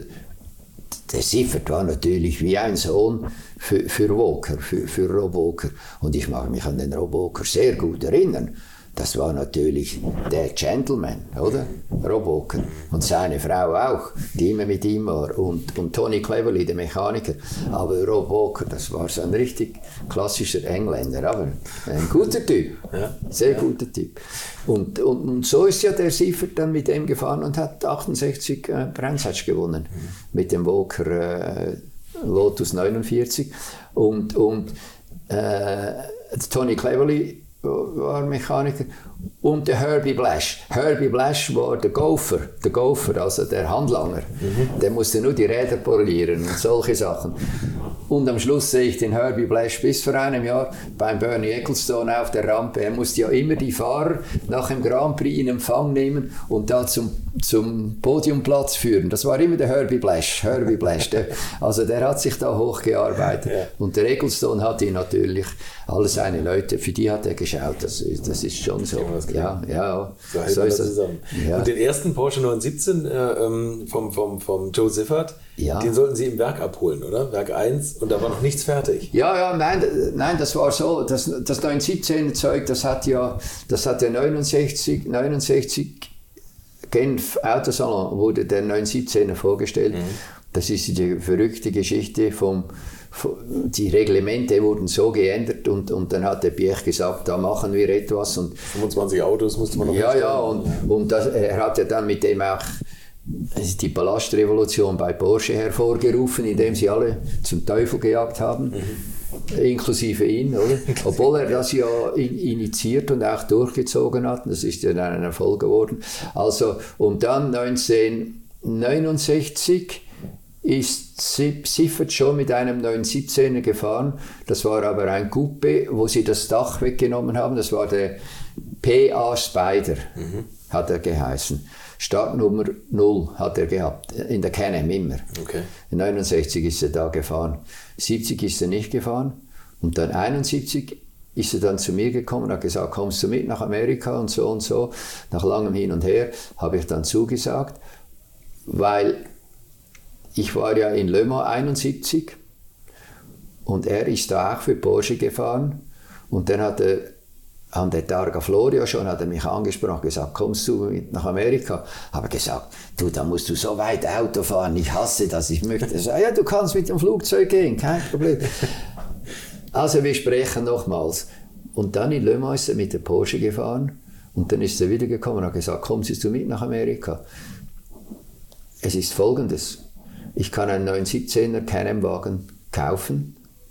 der Siffert war natürlich wie ein Sohn für, für Walker, für, für Rob Walker. Und ich mag mich an den Rob Walker sehr gut erinnern. Das war natürlich der Gentleman, oder? Rob Walker. Und seine Frau auch, die immer mit ihm war. Und, und Tony Cleverly, der Mechaniker. Aber Rob Walker, das war so ein richtig klassischer Engländer. Aber ein guter Typ. Ja. Sehr ja. guter Typ. Und, und, und so ist ja der Siffert dann mit dem gefahren und hat achtundsechzig äh, Brands gewonnen. Mhm. Mit dem Walker äh, Lotus neunundvierzig. Und, und äh, Tony Cleverly war Mechaniker und der Herbie Blash. Herbie Blash war der Gopher, der Gopher, also der Handlanger. Mhm. Der musste nur die Räder polieren und solche Sachen. Und am Schluss sehe ich den Herbie Blash bis vor einem Jahr beim Bernie Ecclestone auf der Rampe. Er musste ja immer die Fahrer nach dem Grand Prix in Empfang nehmen und da zum, zum Podiumplatz führen. Das war immer der Herbie Blash. Herbie Blash. Der, also der hat sich da hochgearbeitet. Ja. Und der Ecclestone hat ihn natürlich, alle seine Leute, für die hat er geschaut. Das, das ist schon so. Ja, ja, so, so ist das. Zusammen. Ja. Und den ersten Porsche neunhundertsiebzehn äh, vom, vom, vom Joe Siffert, ja. Den sollten Sie im Werk abholen, oder? Werk eins, und da war noch nichts fertig. Ja, ja, nein, nein, das war so, das, das neunhundertsiebzehner Zeug, das hat ja, das hat ja neunundsechzig, neunundsechzig Genf Autosalon, wurde der neunhundertsiebzehner vorgestellt. Mhm. Das ist die verrückte Geschichte vom, die Reglemente wurden so geändert und, und dann hat der Piech gesagt, da machen wir etwas. Und fünfundzwanzig Autos musste man noch Ja, ja, und, und das, er hat ja dann mit dem auch die Ballastrevolution bei Porsche hervorgerufen, indem sie alle zum Teufel gejagt haben. Mhm. inklusive ihn, oder? Obwohl er das ja in, initiiert und auch durchgezogen hat, das ist ja dann ein Erfolg geworden. Also, und dann neunzehnhundertneunundsechzig ist Siffert schon mit einem neun siebzehner gefahren. Das war aber ein Coupé, wo sie das Dach weggenommen haben. Das war der P A Spider, mhm. hat er geheißen. Startnummer null hat er gehabt, in der Can-Am immer. Okay. In neunundsechzig ist er da gefahren. siebzig ist er nicht gefahren. Und dann einundsiebzig ist er dann zu mir gekommen und hat gesagt, kommst du mit nach Amerika und so und so. Nach langem Hin und Her habe ich dann zugesagt, weil ich war ja in Le Mans einundsiebzig und er ist da auch für Porsche gefahren und dann hat er an der Targa Florio schon hat er mich angesprochen, gesagt, kommst du mit nach Amerika? Habe gesagt, du, da musst du so weit Auto fahren, ich hasse das, ich möchte. Er sagt, ja, du kannst mit dem Flugzeug gehen, kein Problem. Also wir sprechen nochmals. Und dann in Le Mans ist er mit der Porsche gefahren und dann ist er wiedergekommen und hat gesagt, kommst du mit nach Amerika? Es ist Folgendes, ich kann einen neun siebzehner Can-Am-Wagen kaufen,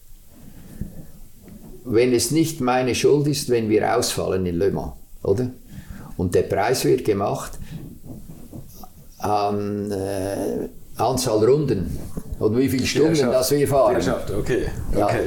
wenn es nicht meine Schuld ist, wenn wir ausfallen in Le Mans, oder? Und der Preis wird gemacht an äh, Anzahl Runden und wie viele Stunden das wir fahren. Okay. Okay. Ja.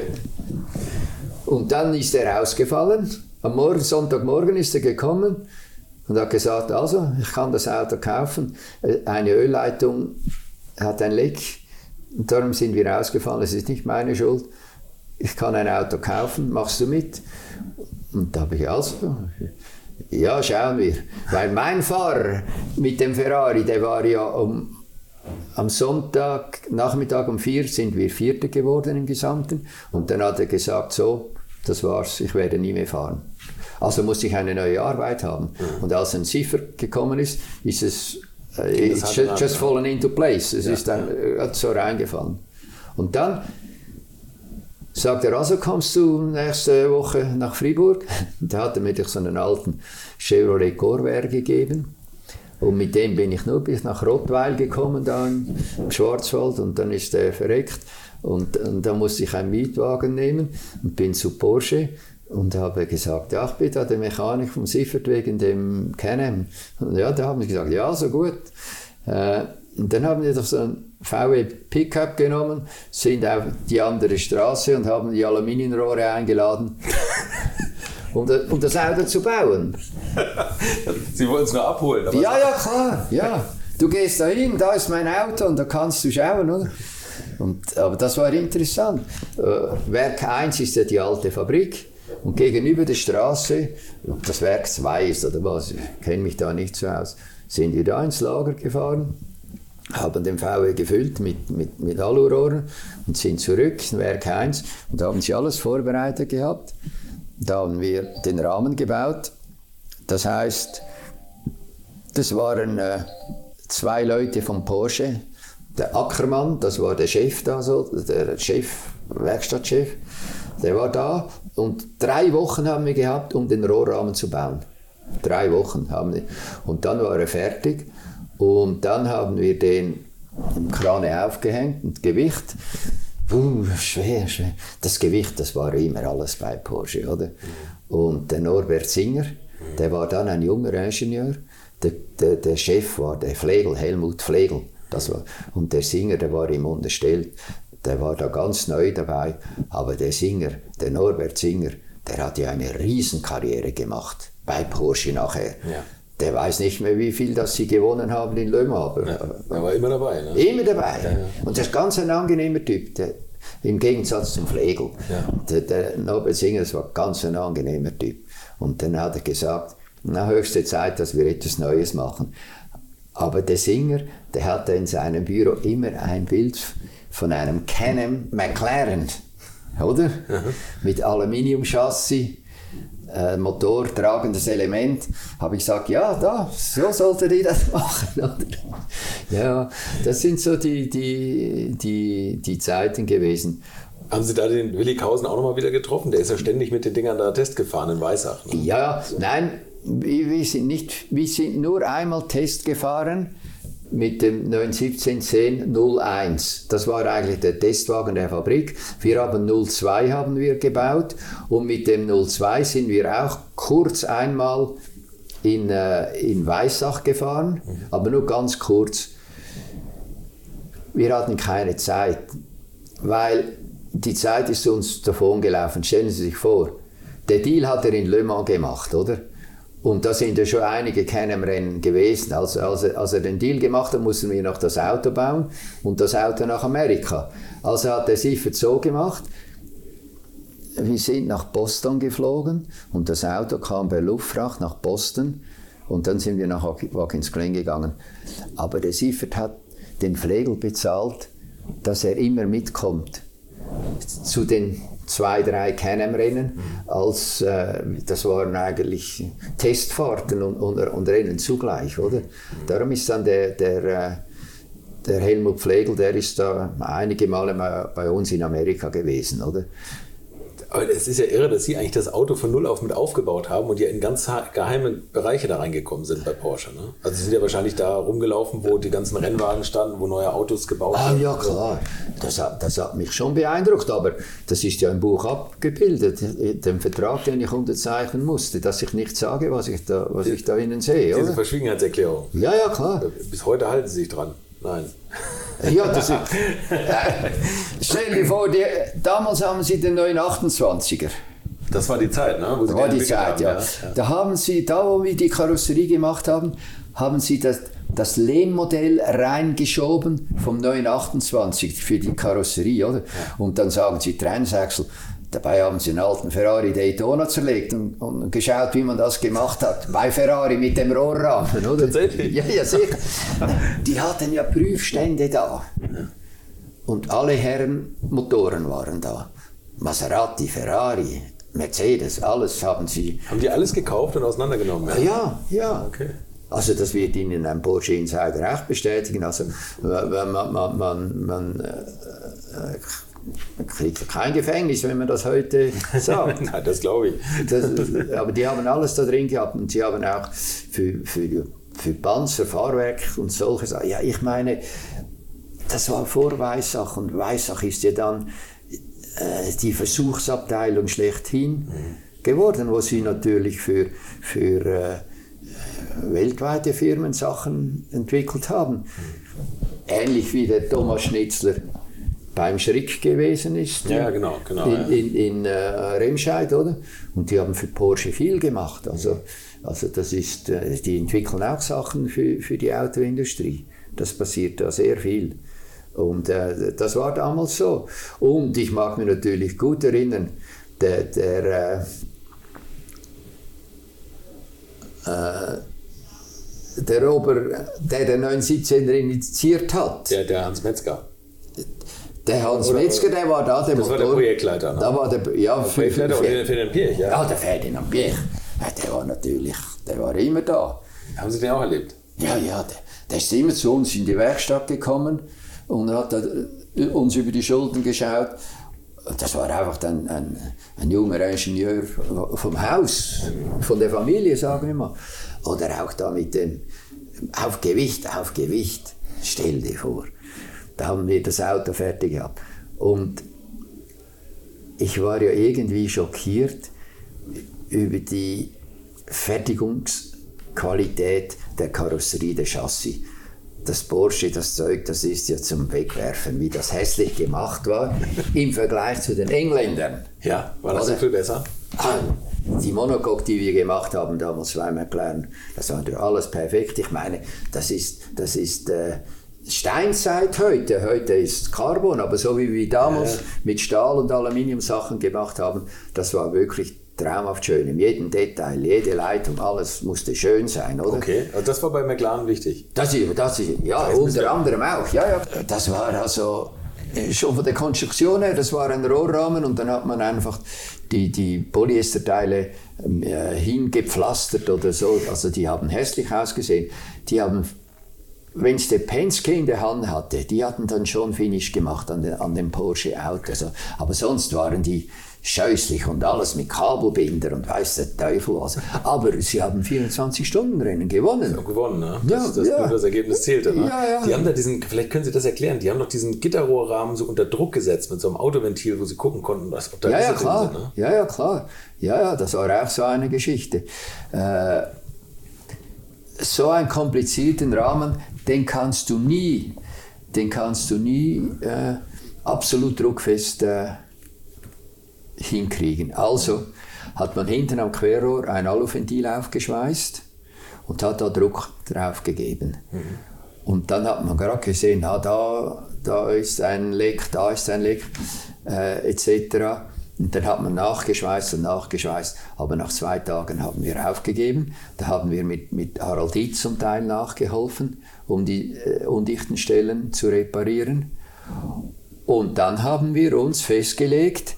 Und dann ist er ausgefallen. Am Morgen, Sonntagmorgen ist er gekommen und hat gesagt, also, ich kann das Auto kaufen. Eine Ölleitung hat ein Leck und darum sind wir ausgefallen. Es ist nicht meine Schuld. Ich kann ein Auto kaufen, machst du mit? Und da habe ich also, ja, schauen wir. Weil mein Fahrer mit dem Ferrari, der war ja um, am Sonntag, Nachmittag um vier sind wir Vierter geworden im Gesamten. Und dann hat er gesagt, so, das war's, ich werde nie mehr fahren. Also musste ich eine neue Arbeit haben. Mhm. Und als ein Siffert gekommen ist, ist es uh, it's just, just fallen into place. Es ja, ist dann ja. so reingefallen. Und dann sagt er, also kommst du nächste Woche nach Fribourg? Da hat er mir so einen alten Chevrolet Corvair gegeben. Und mit dem bin ich nur bis nach Rottweil gekommen, da im Schwarzwald. Und dann ist er verreckt. Und, und da musste ich einen Mietwagen nehmen und bin zu Porsche. Und habe gesagt, ja, ich bin da der Mechanik vom Siffert wegen dem Can-Am. Und ja, da haben sie gesagt, ja, so gut. Äh, und dann haben wir doch so ein V W Pickup genommen, sind auf die andere Straße und haben die Aluminiumrohre eingeladen, um, das, um das Auto zu bauen. Sie wollten es nur abholen? Aber ja, ja, klar. Ja. Du gehst da hin, da ist mein Auto und da kannst du schauen, oder? Und, aber das war interessant. Äh, Werk eins ist ja die alte Fabrik und gegenüber der Straße, ob das Werk zwei ist oder was, ich kenne mich da nicht so aus, sind wir da ins Lager gefahren, haben den V W gefüllt mit, mit, mit Alurohren und sind zurück in Werk eins und haben sie alles vorbereitet gehabt. Da haben wir den Rahmen gebaut. Das heißt, das waren äh, zwei Leute von Porsche. Der Ackermann, das war der Chef da, so, der Chef, Werkstattchef, der war da und drei Wochen haben wir gehabt, um den Rohrrahmen zu bauen. Drei Wochen haben wir. Und dann war er fertig. Und dann haben wir den im Krane aufgehängt und Gewicht, uh, schwer, schwer. Das Gewicht, das war immer alles bei Porsche, oder? Und der Norbert Singer, der war dann ein junger Ingenieur, der, der, der Chef war der Flegel, Helmut Flegel. Das war, und der Singer, der war ihm unterstellt, der war da ganz neu dabei, aber der Singer, der Norbert Singer, der hat ja eine Riesenkarriere gemacht bei Porsche nachher. Ja. Der weiß nicht mehr, wie viel das sie gewonnen haben in Le Mans. Aber ja, er war immer dabei. Ne? Immer dabei. Ja, ja. Und der ist ganz ein angenehmer Typ, der, im Gegensatz zum Flegel. Ja. Der, der Norbert Singer, das war ganz ein angenehmer Typ. Und dann hat er gesagt, na, höchste Zeit, dass wir etwas Neues machen. Aber der Singer, der hatte in seinem Büro immer ein Bild von einem Can-Am McLaren, oder? Mhm. Mit Aluminiumchassis. Äh, Motor, tragendes Element, habe ich gesagt, ja, da, so solltet ihr das machen. Oder? Ja, das sind so die, die, die, die Zeiten gewesen. Haben Sie da den Willi Kausen auch nochmal wieder getroffen? Der ist ja ständig mit den Dingern da Test gefahren in Weissach. Ne? Ja, nein, wir, wir, sind nicht, wir sind nur einmal Test gefahren mit dem neun siebzehn zehn null eins. Das war eigentlich der Testwagen der Fabrik. Wir haben null zwei haben wir gebaut und mit dem null zwei sind wir auch kurz einmal in, äh, in Weissach gefahren, mhm. aber nur ganz kurz. Wir hatten keine Zeit, weil die Zeit ist uns davon gelaufen. Stellen Sie sich vor, der Deal hat er in Le Mans gemacht, oder? Und da sind ja schon einige Can-Am-Rennen gewesen. Also, als, er, als er den Deal gemacht hat, mussten wir noch das Auto bauen und das Auto nach Amerika. Also hat er Siffert so gemacht, wir sind nach Boston geflogen und das Auto kam per Luftfracht nach Boston und dann sind wir nach Watkins Glen gegangen. Aber der Siffert hat den Flegel bezahlt, dass er immer mitkommt zu den zwei, drei Can-Am-Rennen, als äh, das waren eigentlich Testfahrten und, und, und Rennen zugleich, oder? Darum ist dann der, der, der Helmut Flegel, der ist da einige Male mal bei uns in Amerika gewesen, oder? Aber es ist ja irre, dass Sie eigentlich das Auto von Null auf mit aufgebaut haben und ja in ganz geheime Bereiche da reingekommen sind bei Porsche. Ne? Also Sie sind ja wahrscheinlich da rumgelaufen, wo die ganzen Rennwagen standen, wo neue Autos gebaut ah, wurden. Ja, klar. Das hat, das hat mich schon beeindruckt, aber das ist ja im Buch abgebildet, den Vertrag, den ich unterzeichnen musste, dass ich nicht sage, was ich da, was ich da innen sehe. Diese oder? Verschwiegenheitserklärung. Ja, ja, klar. Bis heute halten Sie sich dran. Nein. Ja, das ist, äh, stell dir vor, die, damals haben sie den neuen achtundzwanziger. Das war die Zeit, ne? Wo das war die Zeit, ja. Ja, ja. Da haben sie, da wo wir die Karosserie gemacht haben, haben sie das, das Lehmmodell reingeschoben vom neuen achtundzwanzig für die Karosserie, oder? Ja. Und dann sagen sie Trennsechsel. Dabei haben sie einen alten Ferrari Daytona zerlegt und, und geschaut, wie man das gemacht hat. Bei Ferrari mit dem Rohrrahmen, oder? Tatsächlich? Ja, ja, sicher. Die hatten ja Prüfstände da. Und alle Herren Motoren waren da. Maserati, Ferrari, Mercedes, alles haben sie. Haben die alles gekauft und auseinandergenommen? Ja, ja. ja. Okay. Also das wird Ihnen ein Porsche Insider auch bestätigen. Also man, man, man, man äh, Man kriegt kein Gefängnis, wenn man das heute sagt. Nein, das glaube ich. Das, aber die haben alles da drin gehabt und sie haben auch für, für, für Panzer, Fahrwerk und solche Sachen. Ja, ich meine, das war vor Weissach und Weissach ist ja dann äh, die Versuchsabteilung schlechthin mhm. geworden, wo sie natürlich für, für äh, weltweite Firmen Sachen entwickelt haben. Mhm. Ähnlich wie der Thomas Schnitzler beim Schrick gewesen ist, ja, genau, genau, in, ja. in, in äh, Remscheid, oder? Und die haben für Porsche viel gemacht. Also, also das ist, äh, die entwickeln auch Sachen für, für die Autoindustrie. Das passiert da sehr viel. Und äh, das war damals so. Und ich mag mich natürlich gut erinnern, der, der, äh, äh, der Ober, der den neun siebzehner initiiert hat. Der, der Hans Metzger. Der Hans oder, Metzger, der war da, der Das Motor. war der Projektleiter, ne? Da war der, ja, der Projektleiter für, für, für den Pirch, ja? Ja, der Ferdinand Pirch. Ja, der war natürlich, der war immer da. Haben Sie den auch erlebt? Ja, ja, der, der ist immer zu uns in die Werkstatt gekommen und hat uns über die Schultern geschaut. Das war einfach ein, ein, ein junger Ingenieur vom Haus, von der Familie, sagen wir mal. Oder auch da mit dem, auf Gewicht, auf Gewicht, stell dir vor. Da haben wir das Auto fertig gehabt. Und ich war ja irgendwie schockiert über die Fertigungsqualität der Karosserie, der Chassis. Das Porsche, das Zeug, das ist ja zum Wegwerfen, wie das hässlich gemacht war, im Vergleich zu den Engländern. Ja, war das so viel besser? Die Monocoque, die wir gemacht haben, damals bei McLaren, das war ja alles perfekt. Ich meine, das ist, das ist äh, Steinzeit heute. Heute ist Carbon, aber so wie wir damals ja. mit Stahl und Aluminium Sachen gemacht haben, das war wirklich traumhaft schön. In jedem Detail, jede Leitung, alles musste schön sein, oder? Okay, also das war bei McLaren wichtig? Das ist, das ist ja, das unter anderem auch. Ja, ja. Das war also schon von der Konstruktion her, das war ein Rohrrahmen und dann hat man einfach die, die Polyesterteile äh, hingepflastert oder so. Also die haben hässlich ausgesehen. Die haben, wenn es der Penske in der Hand hatte, die hatten dann schon Finish gemacht an, den, an dem Porsche Auto. Also, aber sonst waren die scheußlich und alles mit Kabelbinder und weiß der Teufel was. Aber sie haben vierundzwanzig-Stunden-Rennen gewonnen. Ja, gewonnen, ne? Ja, das, das, ja. Nur das Ergebnis zählte, ne? Ja, ja. Die haben da diesen, vielleicht können Sie das erklären, die haben doch diesen Gitterrohrrahmen so unter Druck gesetzt mit so einem Autoventil, wo sie gucken konnten, was, ob da ja, ja, drin klar. sind, ne? Ja, ja, klar. Ja, ja, das war auch so eine Geschichte. Äh, so einen komplizierten Rahmen, den kannst du nie, den kannst du nie äh, absolut druckfest äh, hinkriegen. Also hat man hinten am Querrohr ein Aluventil aufgeschweißt und hat da Druck drauf gegeben. Mhm. Und dann hat man gerade gesehen, ah, da, da ist ein Leck, da ist ein Leck, äh, et cetera. Und dann hat man nachgeschweißt und nachgeschweißt. Aber nach zwei Tagen haben wir aufgegeben. Da haben wir mit, mit Harald Dietz zum Teil nachgeholfen, um die äh, undichten Stellen zu reparieren. Und dann haben wir uns festgelegt,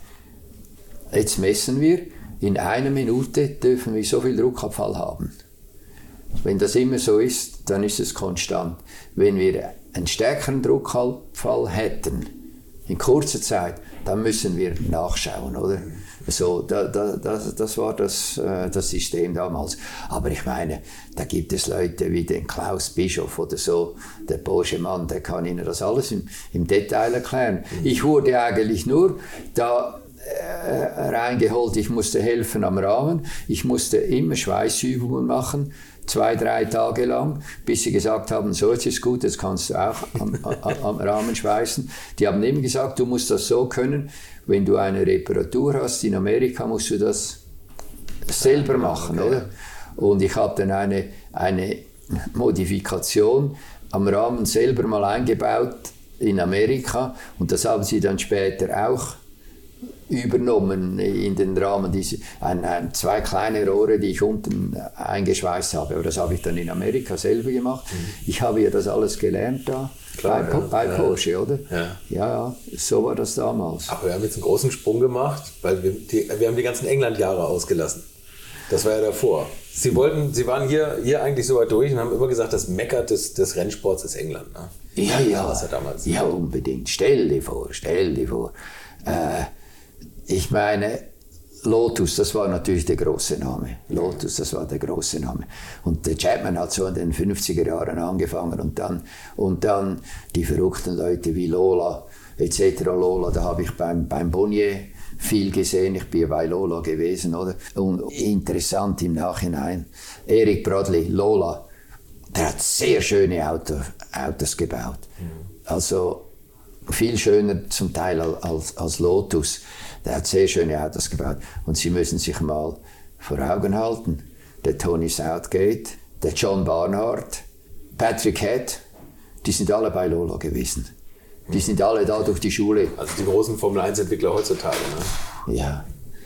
jetzt messen wir, in einer Minute dürfen wir so viel Druckabfall haben. Wenn das immer so ist, dann ist es konstant. Wenn wir einen stärkeren Druckabfall hätten, in kurzer Zeit, dann müssen wir nachschauen, oder? So, da, da, das, das war das, äh, das System damals. Aber ich meine, da gibt es Leute wie den Klaus Bischof oder so, der Porsche Mann, der kann Ihnen das alles im, im Detail erklären. Ich wurde eigentlich nur da äh, reingeholt, ich musste helfen am Rahmen, ich musste immer Schweißübungen machen, zwei, drei Tage lang, bis sie gesagt haben, so, jetzt ist gut, jetzt kannst du auch am, am Rahmen schweißen. Die haben immer gesagt, du musst das so können, wenn du eine Reparatur hast, in Amerika musst du das selber machen, okay. Oder? Und ich habe dann eine, eine Modifikation am Rahmen selber mal eingebaut in Amerika und das haben sie dann später auch übernommen in den Rahmen, diese, ein, ein, zwei kleine Rohre, die ich unten eingeschweißt habe. Aber das habe ich dann in Amerika selber gemacht. Mhm. Ich habe ja das alles gelernt da, Klar, bei, ja. bei Porsche, ja. Oder? Ja. ja, ja, so war das damals. Aber wir haben jetzt einen großen Sprung gemacht, weil wir, die, wir haben die ganzen England-Jahre ausgelassen. Das war ja davor. Sie wollten, Sie waren hier, hier eigentlich so weit durch und haben immer gesagt, das Mekka des, des Rennsports ist England. Ne? Ja, ja, das war damals. Ja, unbedingt. Stell dir vor, stell dir vor. Äh, Ich meine, Lotus, das war natürlich der große Name. Lotus, das war der große Name. Und der Chapman hat so in den fünfziger Jahren angefangen und dann, und dann die verrückten Leute wie Lola et cetera. Lola, da habe ich beim, beim Bonnier viel gesehen. Ich bin bei Lola gewesen, oder? Und interessant im Nachhinein, Eric Bradley, Lola, der hat sehr schöne Auto, Autos gebaut. Also viel schöner zum Teil als, als Lotus. Der hat sehr schöne Autos gebaut. Und Sie müssen sich mal vor Augen halten, der Tony Southgate, der John Barnhart, Patrick Head, die sind alle bei Lola gewesen. Die sind alle da durch die Schule. Also die großen Formel eins Entwickler heutzutage, ne? Ja.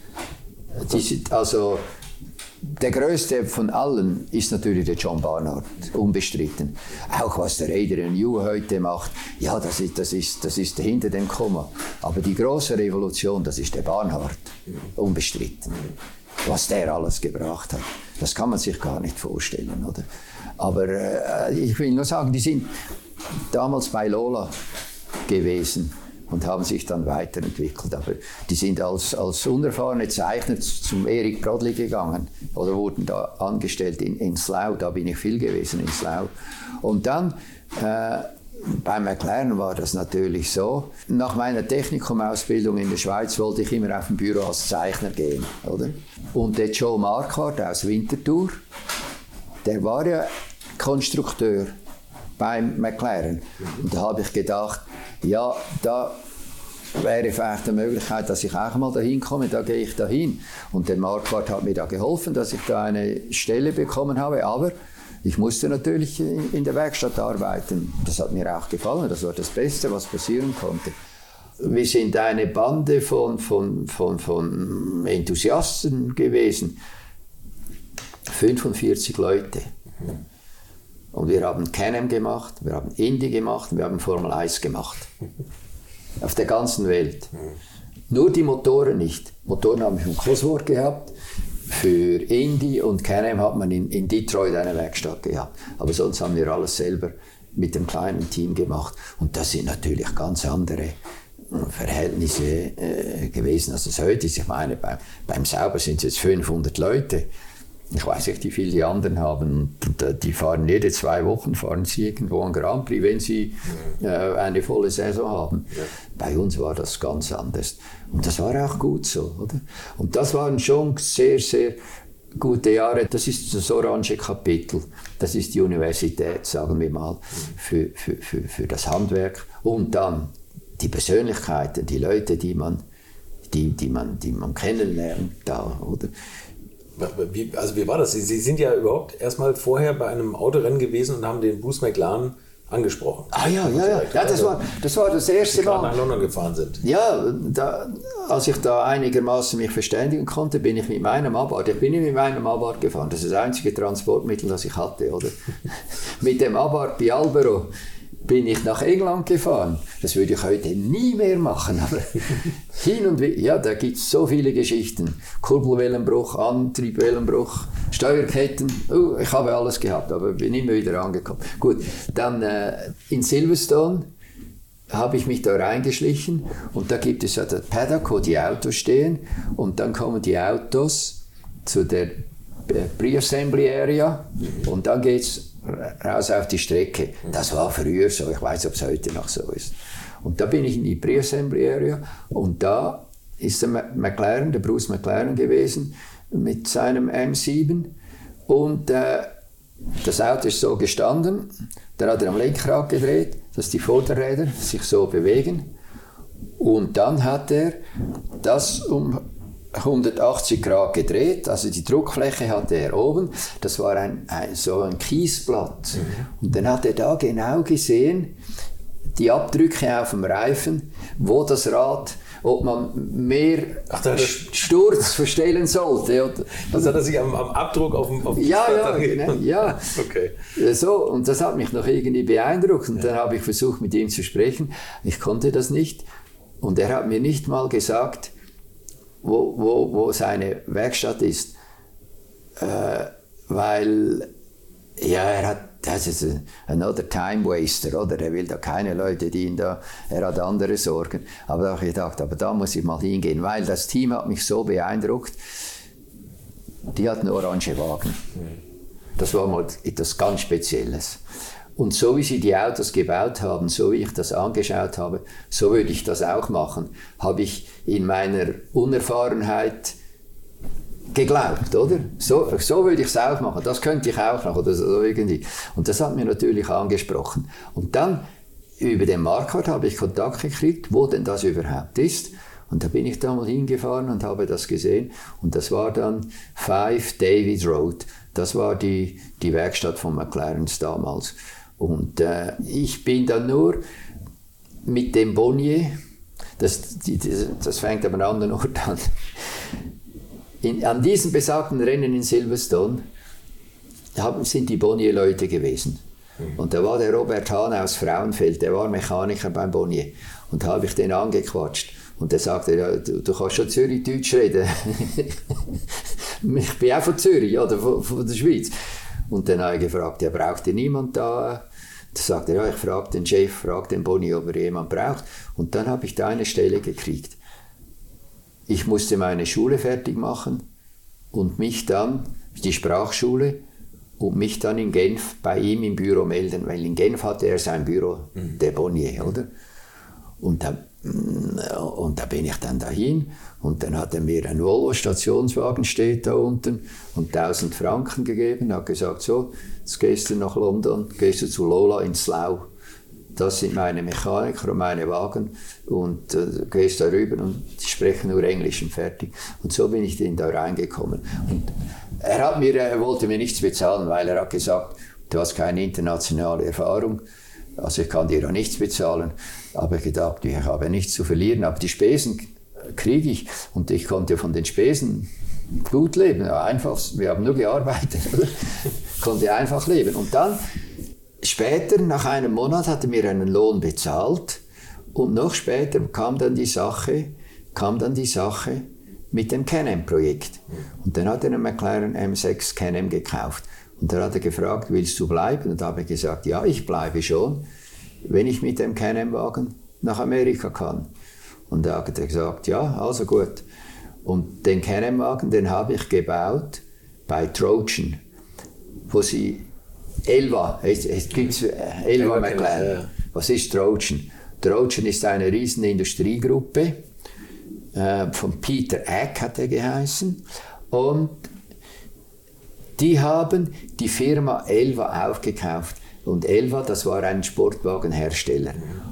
Die sind also... Der größte von allen ist natürlich der John Barnhart, unbestritten. Auch was der Adrian Newey heute macht, ja, das ist, das, ist, das ist hinter dem Komma. Aber die große Revolution, das ist der Barnhart, unbestritten. Was der alles gebracht hat, das kann man sich gar nicht vorstellen, oder? Aber äh, ich will nur sagen, die sind damals bei Lola gewesen und haben sich dann weiterentwickelt. Aber die sind als, als unerfahrene Zeichner zum Eric Bradley gegangen oder wurden da angestellt in, in Slough, da bin ich viel gewesen in Slough. Und dann äh, bei McLaren war das natürlich so, nach meiner Technikumausbildung in der Schweiz wollte ich immer auf ein Büro als Zeichner gehen, oder? Und der Joe Marquardt aus Winterthur, der war ja Konstrukteur beim McLaren. Und da habe ich gedacht, ja, da wäre vielleicht eine Möglichkeit, dass ich auch mal dahin komme, da gehe ich dahin. Und der Marquardt hat mir da geholfen, dass ich da eine Stelle bekommen habe, aber ich musste natürlich in der Werkstatt arbeiten. Das hat mir auch gefallen, das war das Beste, was passieren konnte. Wir sind eine Bande von, von, von, von Enthusiasten gewesen, fünfundvierzig Leute. Und wir haben Can-Am gemacht, wir haben Indy gemacht, wir haben Formel eins gemacht. Auf der ganzen Welt. Nur die Motoren nicht. Motoren haben wir von Cosworth gehabt. Für Indy und Can-Am hat man in, in Detroit eine Werkstatt gehabt. Aber sonst haben wir alles selber mit dem kleinen Team gemacht. Und das sind natürlich ganz andere Verhältnisse äh, gewesen, als es heute ist. Ich meine, beim, beim Sauber sind es jetzt fünfhundert Leute. Ich weiß nicht, wie viele die anderen haben. Die fahren jede zwei Wochen, fahren sie irgendwo einen Grand Prix, wenn sie äh, eine volle Saison haben. Ja. Bei uns war das ganz anders. Und das war auch gut so, oder? Und das waren schon sehr, sehr gute Jahre. Das ist das orange Kapitel. Das ist die Universität, sagen wir mal, für, für, für, für das Handwerk. Und dann die Persönlichkeiten, die Leute, die man, die, die man, die man kennenlernt da, oder? Wie, also wie war das? Sie, Sie sind ja überhaupt erstmal vorher bei einem Autorennen gewesen und haben den Bruce McLaren angesprochen. Ah ja, ja, ja. ja das, war, das war das erste Mal. Als Sie nach London gefahren sind. Ja, da, als ich da einigermaßen mich verständigen konnte, bin ich mit meinem Abarth, ich bin nicht mit meinem Abarth gefahren, das ist das einzige Transportmittel, das ich hatte, oder? Mit dem Abarth Bialbero bin ich nach England gefahren. Das würde ich heute nie mehr machen, aber hin und wieder, ja, da gibt es so viele Geschichten. Kurbelwellenbruch, Antriebwellenbruch, Steuerketten, oh, ich habe alles gehabt, aber bin immer wieder angekommen. Gut, dann äh, in Silverstone habe ich mich da reingeschlichen und da gibt es ja das Paddock, wo die Autos stehen und dann kommen die Autos zu der Pre-Assembly Area und dann geht es raus auf die Strecke. Das war früher so, ich weiß, ob es heute noch so ist. Und da bin ich in die Pre-Assembly Area und da ist der McLaren, der Bruce McLaren gewesen mit seinem M sieben und äh, das Auto ist so gestanden, dann hat er am Lenkrad gedreht, dass die Vorderräder sich so bewegen und dann hat er das um hundertachtzig Grad gedreht, also die Druckfläche hatte er oben, das war ein, ein, so ein Kiesblatt. Mhm. Und dann hat er da genau gesehen, die Abdrücke auf dem Reifen, wo das Rad, ob man mehr Ach, das Sturz verstellen sollte. Das hat er sich am, am Abdruck auf dem, auf dem Ja, ja, genau, ja. Okay. So, und das hat mich noch irgendwie beeindruckt. Und ja. Dann habe ich versucht, mit ihm zu sprechen. Ich konnte das nicht. Und er hat mir nicht mal gesagt, Wo, wo, wo seine Werkstatt ist, äh, weil ja, er hat, das ist another time waster, oder? Er will da keine Leute, die ihn da, er hat andere Sorgen. Aber da habe ich gedacht, aber da muss ich mal hingehen, weil das Team hat mich so beeindruckt. Die hatten orange Wagen. Das war mal etwas ganz Spezielles. Und so wie sie die Autos gebaut haben, so wie ich das angeschaut habe, so würde ich das auch machen, habe ich in meiner Unerfahrenheit geglaubt, oder? So, so würde ich es auch machen, das könnte ich auch noch, oder so irgendwie. Und das hat mir natürlich angesprochen. Und dann, über den Marquardt habe ich Kontakt gekriegt, wo denn das überhaupt ist. Und da bin ich da mal hingefahren und habe das gesehen. Und das war dann Five David Road. Das war die, die Werkstatt von McLarens damals. Und äh, ich bin dann nur mit dem Bonnier, das, die, das fängt aber an anderen Ort an, in, an diesem besagten Rennen in Silverstone haben, sind die Bonnier-Leute gewesen. Und da war der Robert Hahn aus Frauenfeld, der war Mechaniker beim Bonnier. Und da habe ich den angequatscht. Und der sagte, ja, du, du kannst schon Zürich-Deutsch reden. Ich bin auch von Zürich, oder von, von der Schweiz. Und dann habe ich gefragt, ja, braucht ihr niemand da? Da sagte er, ja, ich frage den Chef, frage den Bonnier, ob er jemand braucht. Und dann habe ich da eine Stelle gekriegt. Ich musste meine Schule fertig machen und mich dann, die Sprachschule, und mich dann in Genf bei ihm im Büro melden, weil in Genf hatte er sein Büro, mhm. der Bonnier, oder? Und da, und da bin ich dann dahin und dann hat er mir einen Volvo-Stationswagen, steht da unten, und tausend Franken gegeben, hat gesagt, so, jetzt gehst du nach London, gehst du zu Lola in Slough. Das sind meine Mechaniker und meine Wagen und äh, gehst da rüber und die sprechen nur Englisch und fertig. Und so bin ich dann da reingekommen. Und er, hat mir, er wollte mir nichts bezahlen, weil er hat gesagt, du hast keine internationale Erfahrung, also ich kann dir auch nichts bezahlen. Aber ich gedacht, ich habe nichts zu verlieren, aber die Spesen kriege ich und ich konnte von den Spesen gut leben. Einfach, wir haben nur gearbeitet, konnte einfach leben. Und dann später, nach einem Monat, hat er mir einen Lohn bezahlt und noch später kam dann die Sache, kam dann die Sache mit dem Can-Am-Projekt. Und dann hat er einen McLaren M sechs Can-Am gekauft. Und dann hat er gefragt, willst du bleiben? Und da habe ich gesagt, ja, ich bleibe schon, wenn ich mit dem Can-Am-Wagen nach Amerika kann. Und da hat er gesagt, ja, also gut. Und den Kennenwagen, den habe ich gebaut bei Trojan, wo sie Elva, es, es gibt Elva McLaren. Ja. Was ist Trojan? Trojan ist eine riesen Industriegruppe, äh, von Peter Eck hat er geheißen, und die haben die Firma Elva aufgekauft. Und Elva, das war ein Sportwagenhersteller.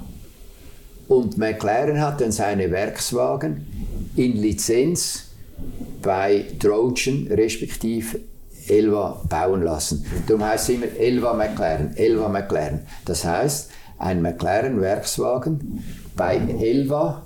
Und McLaren hat dann seine Werkswagen in Lizenz bei Trojan respektive Elva bauen lassen. Darum heißt es immer Elva McLaren, Elva McLaren. Das heißt, ein McLaren-Werkswagen bei Elva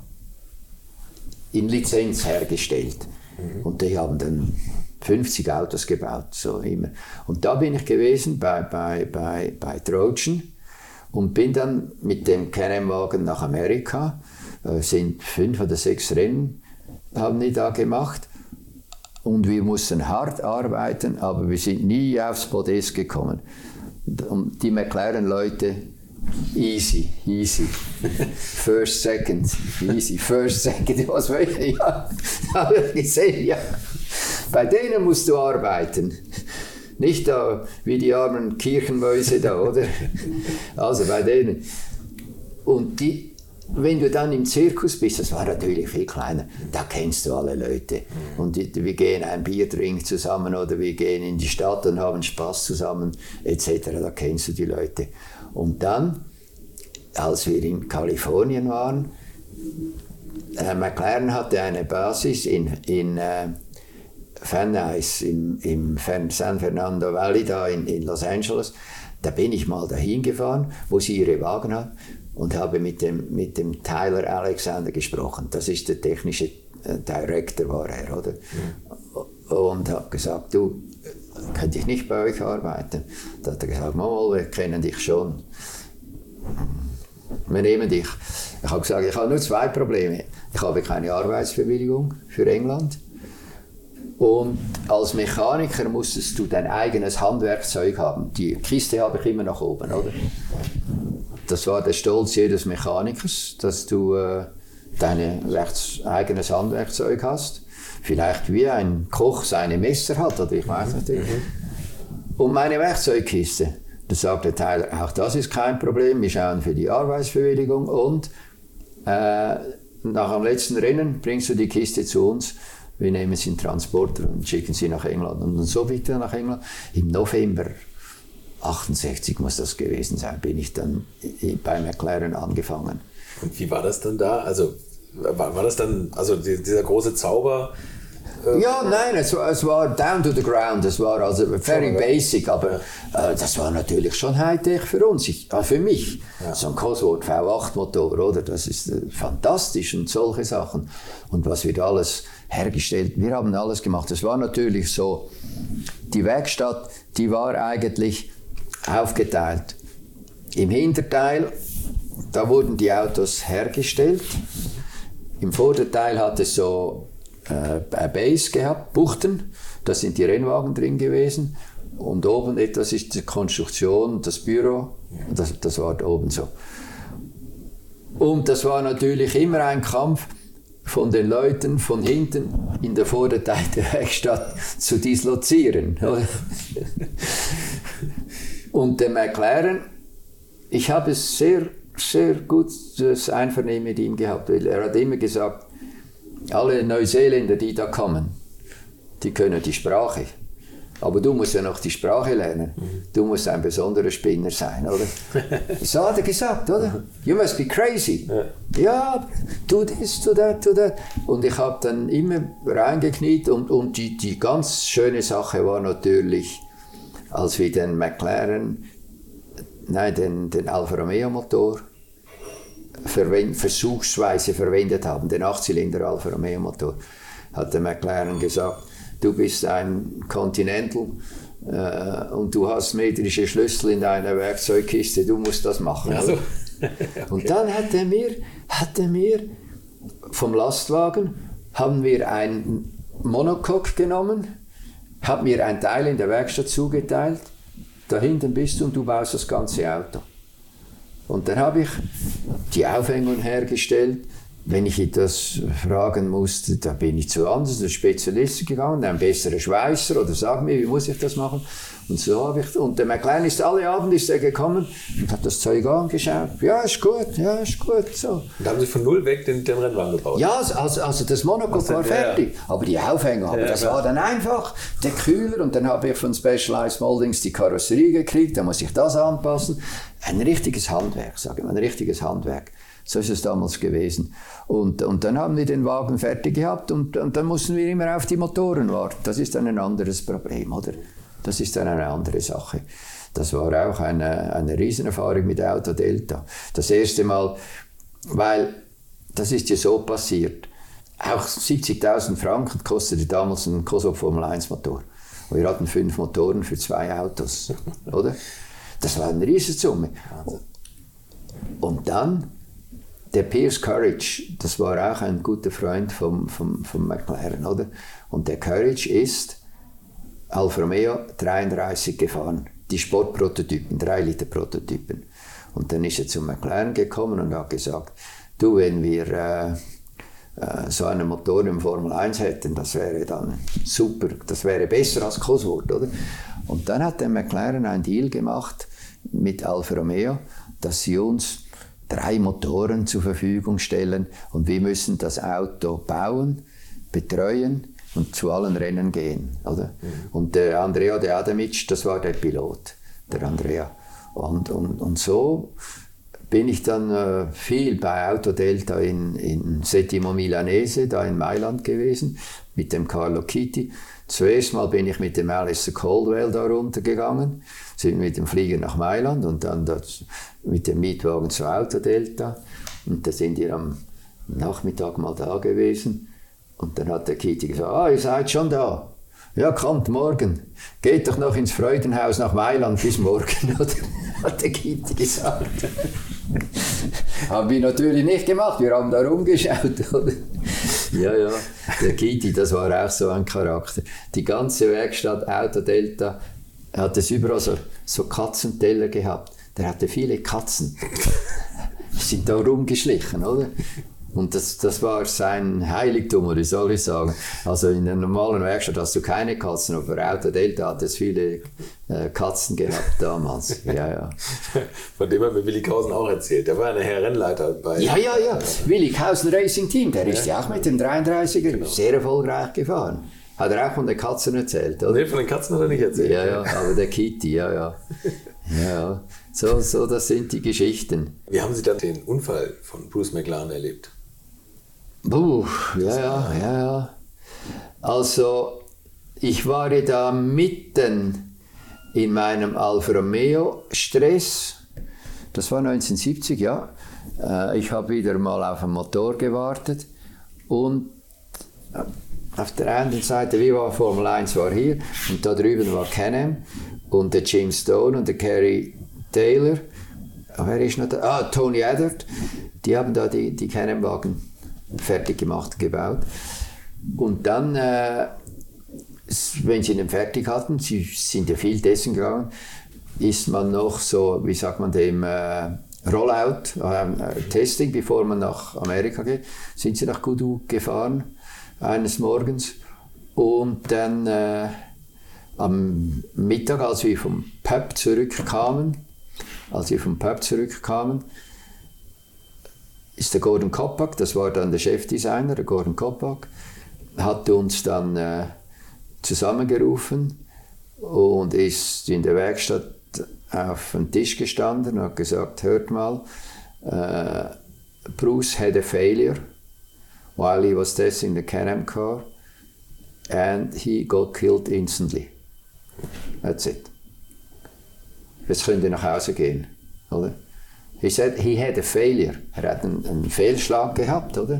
in Lizenz hergestellt. Mhm. Und die haben dann fünfzig Autos gebaut, so immer. Und da bin ich gewesen bei, bei, bei, bei Trojan und bin dann mit dem Can-Am-Wagen nach Amerika. Äh, sind fünf oder sechs Rennen haben die da gemacht. Und wir mussten hart arbeiten, aber wir sind nie aufs Podest gekommen. Und die McLaren-Leute, easy, easy. First, second, easy, first, second. Was will ich? Ja, habe ich gesehen, ja. Bei denen musst du arbeiten. Nicht da wie die armen Kirchenmäuse da, oder? Also bei denen. Und die, wenn du dann im Zirkus bist, das war natürlich viel kleiner, da kennst du alle Leute. Und die, wir gehen ein Bier trinken zusammen oder wir gehen in die Stadt und haben Spaß zusammen, et cetera. Da kennst du die Leute. Und dann, als wir in Kalifornien waren, äh, McLaren hatte eine Basis in, in äh, Van Nuys, im, im San Fernando Valley da in, in Los Angeles. Da bin ich mal dahin gefahren, wo sie ihre Wagen haben, und habe mit dem, mit dem Tyler Alexander gesprochen. Das ist der technische äh, Director, war er, oder? Mhm. Und habe gesagt, du, könnte ich nicht bei euch arbeiten? Da hat er gesagt, mal, wir kennen dich schon. Wir nehmen dich. Ich habe gesagt, ich habe nur zwei Probleme. Ich habe keine Arbeitsbewilligung für England. Und als Mechaniker musstest du dein eigenes Handwerkzeug haben. Die Kiste habe ich immer noch oben, oder? Das war der Stolz jedes Mechanikers, dass du äh, dein eigenes Handwerkzeug hast. Vielleicht wie ein Koch seine Messer hat, oder ich weiß nicht. Mhm. Und meine Werkzeugkiste, da sagte Tyler, auch das ist kein Problem, wir schauen für die Arbeitsbewilligung und äh, nach dem letzten Rennen bringst du die Kiste zu uns. Wir nehmen sie in Transporter und schicken sie nach England. Und so bitte nach England. Im November achtundsechzig muss das gewesen sein, bin ich dann bei McLaren angefangen. Und wie war das dann da? Also war, war das dann, also die, dieser große Zauber? Äh ja, nein, es war, es war down to the ground, es war also very ja, basic, aber ja. äh, das war natürlich schon Hightech für uns, ich, äh, für mich. Ja. So ein Cosworth V acht Motor, oder? Das ist äh, fantastisch und solche Sachen. Und was wir da alles hergestellt, wir haben alles gemacht. Es war natürlich so, die Werkstatt, die war eigentlich aufgeteilt. Im Hinterteil, da wurden die Autos hergestellt. Im Vorderteil hat es so äh, eine Base gehabt, Buchten, da sind die Rennwagen drin gewesen. Und oben etwas ist die Konstruktion, das Büro, das, das war da oben so. Und das war natürlich immer ein Kampf von den Leuten von hinten in der Vorderteil der Werkstatt zu dislozieren. Und der McLaren, ich habe es sehr, sehr gutes Einvernehmen mit ihm gehabt, weil er hat immer gesagt, alle Neuseeländer, die da kommen, die können die Sprache. Aber du musst ja noch die Sprache lernen. Du musst ein besonderer Spinner sein, oder? So hat er gesagt, oder? You must be crazy. Ja, ja, do this, do that, do that. Und ich habe dann immer reingekniet und, und die, die ganz schöne Sache war natürlich, als wir den McLaren, nein, den, den Alfa Romeo Motor verwend, versuchsweise verwendet haben, den achtzylinder Alfa Romeo Motor, hat der McLaren gesagt, du bist ein Continental äh, und du hast metrische Schlüssel in deiner Werkzeugkiste, du musst das machen. Also, okay. Und dann hat er mir, hat er mir vom Lastwagen, haben wir ein Monocoque genommen, hat mir ein Teil in der Werkstatt zugeteilt, da hinten bist du und du baust das ganze Auto. Und dann habe ich die Aufhängung hergestellt, wenn ich etwas fragen musste, da bin ich zu anderen Spezialisten gegangen, ein besserer Schweißer oder sag mir, wie muss ich das machen? Und so habe ich, und der McLaren ist alle Abend ist er gekommen und hat das Zeug angeschaut. Ja, ist gut, ja, ist gut, so. Und da haben Sie von null weg den, den Rennwagen gebaut? Ja, also, also das Monocoque war fertig, ja. Aber die Aufhänger, aber ja, das klar. war dann einfach der Kühler und dann habe ich von Specialized Moldings die Karosserie gekriegt, da muss ich das anpassen. Ein richtiges Handwerk, sage ich mal, ein richtiges Handwerk. So ist es damals gewesen. Und, und dann haben wir den Wagen fertig gehabt und, und dann mussten wir immer auf die Motoren warten. Das ist dann ein anderes Problem, oder? Das ist dann eine andere Sache. Das war auch eine, eine Riesenerfahrung mit Auto Delta. Das erste Mal, weil das ist ja so passiert. Auch siebzigtausend Franken kostete damals ein Cosworth Formel eins Motor. Wir hatten fünf Motoren für zwei Autos, oder? Das war eine Riesensumme. Und dann der Pierce Courage, das war auch ein guter Freund vom, vom, vom McLaren, oder? Und der Courage ist Alfa Romeo dreiunddreißig gefahren, die Sportprototypen, drei Liter Prototypen. Und dann ist er zum McLaren gekommen und hat gesagt, du, wenn wir äh, äh, so einen Motor im Formel eins hätten, das wäre dann super, das wäre besser als Cosworth, oder? Und dann hat der McLaren einen Deal gemacht mit Alfa Romeo, dass sie uns drei Motoren zur Verfügung stellen und wir müssen das Auto bauen, betreuen und zu allen Rennen gehen, oder? Mhm. Und der Andrea De Adamic, das war der Pilot, der Andrea. Und, und, und so bin ich dann äh, viel bei Auto Delta in, in Settimo Milanese, da in Mailand gewesen, mit dem Carlo Chiti. Zuerst mal bin ich mit dem Alistair Caldwell da runtergegangen, sind mit dem Flieger nach Mailand und dann das, mit dem Mietwagen zu Auto Delta. Und da sind wir am Nachmittag mal da gewesen. Und dann hat der Chiti gesagt, ah, ihr seid schon da. Ja, kommt morgen. Geht doch noch ins Freudenhaus nach Mailand bis morgen, oder? Hat der Chiti gesagt. Haben wir natürlich nicht gemacht, wir haben da rumgeschaut, oder? Ja, ja, der Chiti, das war auch so ein Charakter. Die ganze Werkstatt Auto Delta hat es überall so, so Katzenteller gehabt. Der hatte viele Katzen. Die sind da rumgeschlichen, oder? Und das, das war sein Heiligtum, oder wie soll ich sagen. Also in der normalen Werkstatt hast du keine Katzen, aber bei Auto Delta hat es viele äh, Katzen gehabt damals. Ja, ja. Von dem hat mir Willi Kausen auch erzählt. Der war ja nachher Rennleiter bei... Ja, ja, ja. Willi Kausen Racing Team, der ja. ist ja auch mit dem dreiunddreißiger genau. sehr erfolgreich gefahren. Hat er auch von den Katzen erzählt, oder? Nee, von den Katzen hat er nicht erzählt. Ja, ja, aber der Chiti, ja, ja. Ja, so, so, das sind die Geschichten. Wie haben Sie dann den Unfall von Bruce McLaren erlebt? Puh, ja, ja, ja, ja. Also, ich war da mitten in meinem Alfa Romeo Stress. Das war neunzehnhundertsiebzig, ja. Ich habe wieder mal auf den Motor gewartet und auf der einen Seite, wie war Formel eins war hier und da drüben war Can-Am und der Jim Stone und der Kerry Taylor. Wer ist noch da? Ah, Tony Addert. Die haben da die, die Can-Am-Wagen fertig gemacht, gebaut. Und dann, äh, wenn sie den fertig hatten, sie sind ja viel dessen gegangen, ist man noch so, wie sagt man dem, äh, Rollout, äh, Testing, bevor man nach Amerika geht, sind sie nach Goodwood gefahren, eines Morgens. Und dann äh, am Mittag, als wir vom Pub zurückkamen, als wir vom Pub zurückkamen, ist der Gordon Koppak, das war dann der Chefdesigner, der Gordon Koppak, hat uns dann äh, zusammengerufen und ist in der Werkstatt auf den Tisch gestanden und hat gesagt, hört mal, uh, Bruce had a failure while he was testing the Can-Am car and he got killed instantly. That's it. Jetzt könnt ihr nach Hause gehen, oder? He said he had a failure. Er hat einen, einen Fehlschlag gehabt, oder?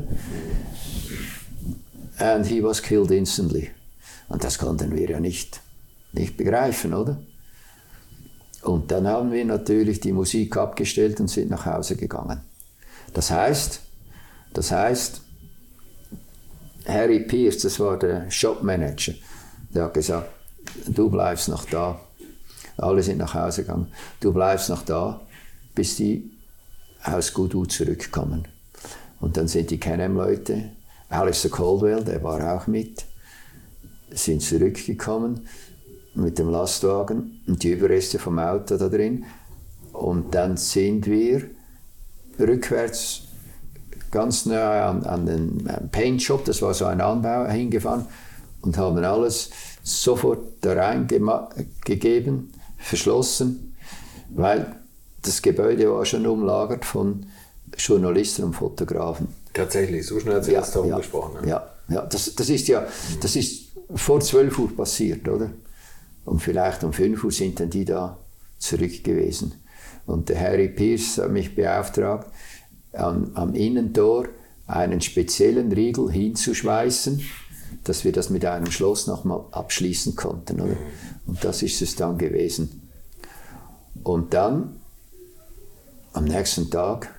And he was killed instantly. Und das konnten wir ja nicht, nicht begreifen, oder? Und dann haben wir natürlich die Musik abgestellt und sind nach Hause gegangen. Das heißt, das heißt, Harry Pierce, das war der Shopmanager, der hat gesagt, du bleibst noch da. Alle sind nach Hause gegangen. Du bleibst noch da, bis die aus Goodwood zurückkommen. Und dann sind die Can-Am-Leute, Alistair Caldwell, der war auch mit, sind zurückgekommen mit dem Lastwagen und die Überreste vom Auto da drin. Und dann sind wir rückwärts ganz nahe an, an den Paint Shop, das war so ein Anbau, hingefahren und haben alles sofort da reingegeben, verschlossen, weil das Gebäude war schon umlagert von Journalisten und Fotografen. Tatsächlich, so schnell hat sich ja, das darum ja, gesprochen. Ne? Ja, ja das, das ist ja das ist vor zwölf Uhr passiert, oder? Und vielleicht um fünf Uhr sind dann die da zurück gewesen. Und der Harry Pierce hat mich beauftragt, am, am Innentor einen speziellen Riegel hinzuschweißen, dass wir das mit einem Schloss nochmal abschließen konnten. Oder? Und das ist es dann gewesen. Und dann, am nächsten Tag,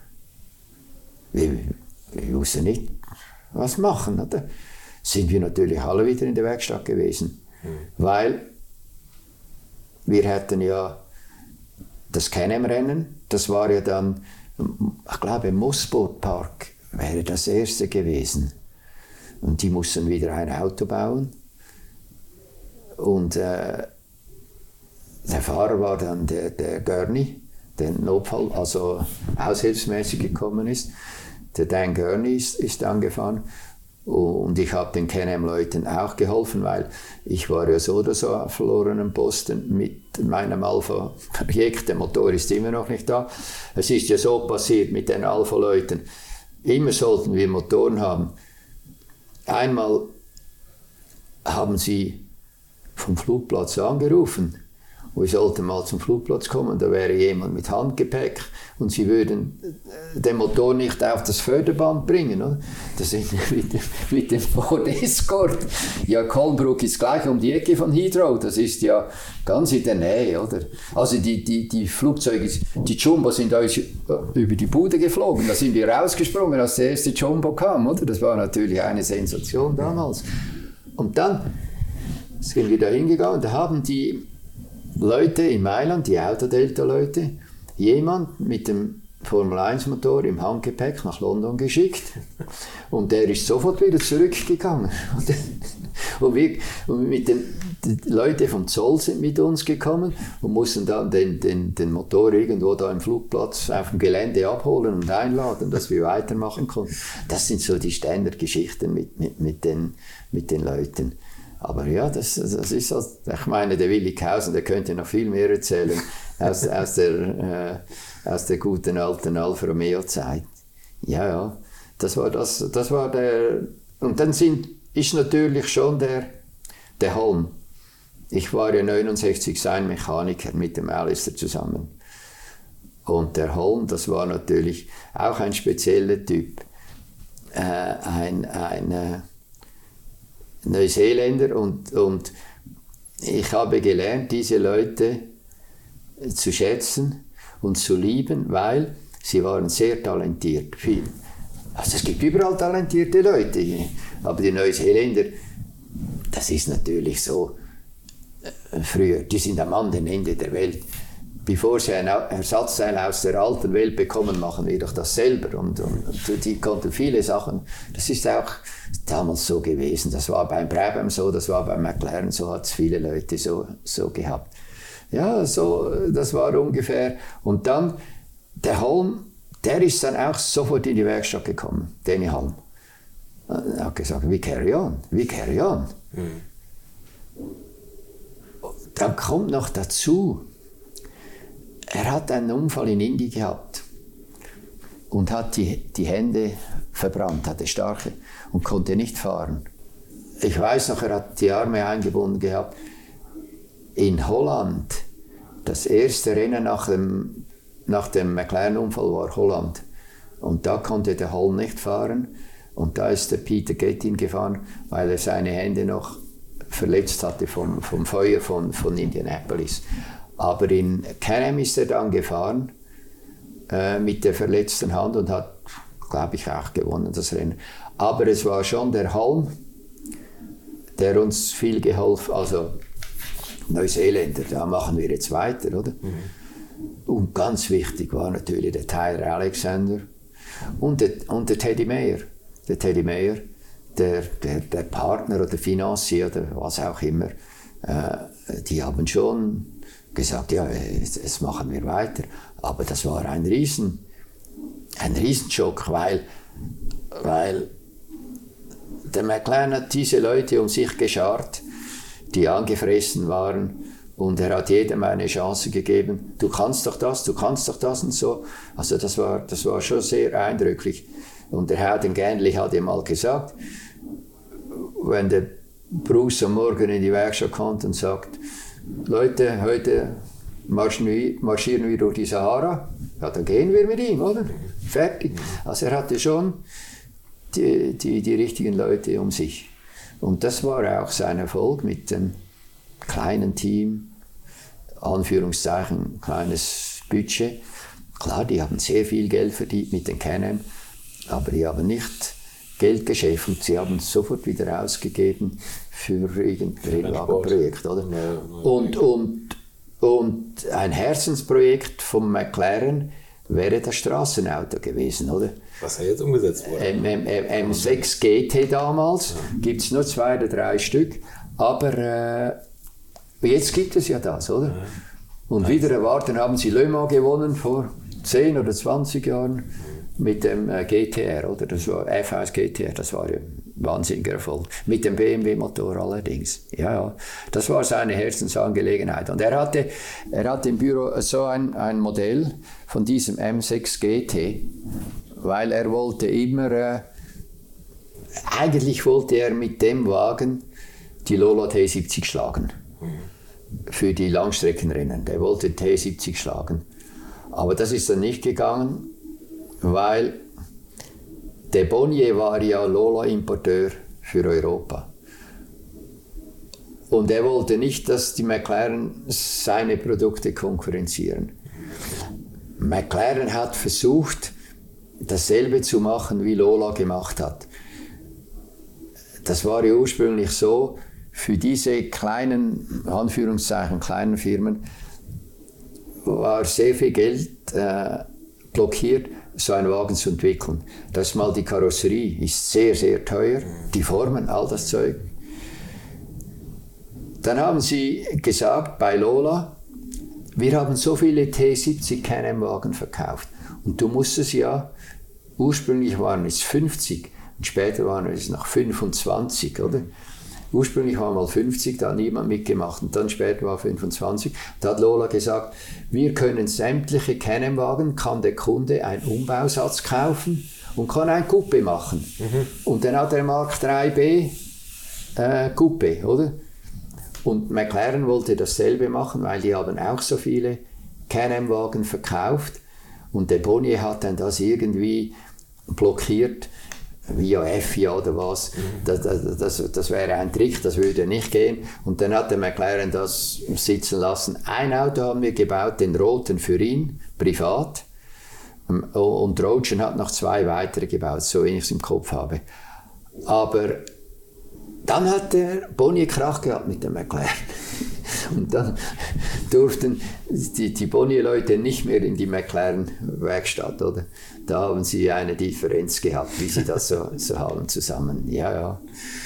wir, wir wussten nicht, was machen, oder? Sind wir natürlich alle wieder in der Werkstatt gewesen. Mhm. Weil wir hätten ja das Can-Am-Rennen, das war ja dann, ich glaube, im Mosport Park wäre das erste gewesen. Und die mussten wieder ein Auto bauen. Und äh, der Fahrer war dann der, der Gurney, der Notfall, also aushilfsmäßig gekommen ist. Der Dan Gurney ist, ist angefahren. Und ich habe den Can-Am-Leuten auch geholfen, weil ich war ja so oder so auf verlorenen Posten mit meinem Alpha-Projekt. Der Motor ist immer noch nicht da. Es ist ja so passiert mit den Alpha-Leuten. Immer sollten wir Motoren haben. Einmal haben sie vom Flugplatz angerufen. Wir sollten mal zum Flugplatz kommen, da wäre jemand mit Handgepäck und sie würden den Motor nicht auf das Förderband bringen. Oder? Das ist mit dem, mit dem Ford Escort. Ja, Colnbrook ist gleich um die Ecke von Heathrow, das ist ja ganz in der Nähe. Oder? Also die, die, die Flugzeuge, die Jumbo sind uns über die Bude geflogen, da sind wir rausgesprungen, als der erste Jumbo kam. Oder? Das war natürlich eine Sensation damals. Und dann sind wir da hingegangen, da haben die Leute in Mailand, die Autodelta-Leute, jemand mit dem Formel eins Motor im Handgepäck nach London geschickt und der ist sofort wieder zurückgegangen. Und, wir, und mit den, die Leute vom Zoll sind mit uns gekommen und mussten dann den, den, den Motor irgendwo da im Flugplatz auf dem Gelände abholen und einladen, dass wir weitermachen konnten. Das sind so die Standardgeschichten mit, mit, mit, den, mit den Leuten. Aber ja, das, das ist halt, ich meine, der Willi Kausen, der könnte noch viel mehr erzählen aus, aus, der, äh, aus der guten alten Alfa Romeo Zeit. Ja, ja, das war das, das war der, und dann sind, ist natürlich schon der, der Holm. Ich war ja neunundsechzig sein Mechaniker mit dem Alistair zusammen. Und der Holm, das war natürlich auch ein spezieller Typ. Äh, ein, ein, äh, Neuseeländer und, und ich habe gelernt, diese Leute zu schätzen und zu lieben, weil sie waren sehr talentiert. Viel. Also es gibt überall talentierte Leute, aber die Neuseeländer, das ist natürlich so, äh, früher, die sind am anderen Ende der Welt. Bevor sie ein Ersatzteil aus der alten Welt bekommen, machen wir doch das selber. Und, und, und die konnten viele Sachen. Das ist auch damals so gewesen. Das war beim Brabham so, das war beim McLaren so, hat es viele Leute so, so gehabt. Ja, so, das war ungefähr. Und dann, der Holm, der ist dann auch sofort in die Werkstatt gekommen, Danny Holm. Er hat gesagt, we carry on, we carry on. Mhm. Dann kommt noch dazu, er hat einen Unfall in Indy gehabt und hat die, die Hände verbrannt, hatte starke und konnte nicht fahren. Ich weiß noch, er hat die Arme eingebunden gehabt. In Holland, das erste Rennen nach dem, nach dem McLaren-Unfall war Holland. Und da konnte der Holm nicht fahren. Und da ist der Peter Gettin gefahren, weil er seine Hände noch verletzt hatte vom, vom Feuer von, von Indianapolis. Aber in Can-Am ist er dann gefahren äh, mit der verletzten Hand und hat, glaube ich, auch gewonnen das Rennen. Aber es war schon der Holm, der uns viel geholfen hat. Also Neuseeländer, da machen wir jetzt weiter, oder? Mhm. Und ganz wichtig war natürlich der Tyler Alexander. Und der, und der Teddy Mayer, der Teddy Mayer, der, der, der Partner oder Financier oder was auch immer, äh, die haben schon gesagt, ja, jetzt, jetzt machen wir weiter. Aber das war ein Riesen, ein Riesenschock, weil, weil der McLaren hat diese Leute um sich geschart, die angefressen waren, und er hat jedem eine Chance gegeben. Du kannst doch das, du kannst doch das und so. Also das war, das war schon sehr eindrücklich. Und der Howden Ganley hat ihm mal gesagt, wenn der Bruce am Morgen in die Werkstatt kommt und sagt, Leute, heute marschieren wir durch die Sahara, ja, dann gehen wir mit ihm, oder? Fertig. Also er hatte schon die, die, die richtigen Leute um sich. Und das war auch sein Erfolg mit dem kleinen Team, Anführungszeichen, kleines Budget. Klar, die haben sehr viel Geld verdient mit den Can-Am, aber die haben nicht Geld gescheffelt, sie haben es sofort wieder ausgegeben für irgendein Rennwagenprojekt, oder? Und, und, und ein Herzensprojekt von McLaren wäre das Straßenauto gewesen, oder? Was ja jetzt umgesetzt wurde. M sechs G T damals, ja. Gibt es nur zwei oder drei Stück, aber äh, jetzt gibt es ja das, oder? Ja. Und nice. Wieder erwarten haben sie Le Mans gewonnen vor zehn oder zwanzig Jahren mit dem äh, G T R, oder? Das war F eins G T R, das war ja ein wahnsinniger Erfolg. Mit dem B M W-Motor allerdings. Ja, ja, das war seine Herzensangelegenheit. Und er hatte, er hatte im Büro so ein, ein Modell von diesem M sechs G T, weil er wollte immer, äh, eigentlich wollte er mit dem Wagen die Lola T siebzig schlagen. Für die Langstreckenrennen. Der wollte T siebzig schlagen. Aber das ist dann nicht gegangen, weil der Bonnier war ja Lola-Importeur für Europa. Und er wollte nicht, dass die McLaren seine Produkte konkurrenzieren. McLaren hat versucht, dasselbe zu machen, wie Lola gemacht hat. Das war ja ursprünglich so, für diese kleinen, Anführungszeichen, kleinen Firmen war sehr viel Geld äh, blockiert, so einen Wagen zu entwickeln. Das mal die Karosserie ist sehr, sehr teuer, die Formen, all das Zeug. Dann haben sie gesagt, bei Lola, wir haben so viele T siebzig Can-Am-Wagen verkauft. Und du musstest ja, ursprünglich waren es fünfzig und später waren es noch fünfundzwanzig, oder? Ursprünglich waren mal fünfzig, da hat niemand mitgemacht und dann später war fünfundzwanzig. Da hat Lola gesagt, wir können sämtliche Can-Am-Wagen, kann der Kunde einen Umbausatz kaufen und kann ein Coupé machen. Mhm. Und dann hat er Mark drei B äh, Coupé, oder? Und McLaren wollte dasselbe machen, weil die haben auch so viele Can-Am-Wagen verkauft und der Bonnier hat dann das irgendwie blockiert, via F I A oder was, das, das, das, das wäre ein Trick, das würde nicht gehen. Und dann hat der McLaren das sitzen lassen. Ein Auto haben wir gebaut, den roten für ihn, privat. Und Trojan hat noch zwei weitere gebaut, so wie ich es im Kopf habe. Aber dann hat der Bonnier Krach gehabt mit dem McLaren. Und dann durften die, die Bonnier-Leute nicht mehr in die McLaren-Werkstatt, oder? Da haben sie eine Differenz gehabt, wie sie das so, so haben zusammen. Ja, ja.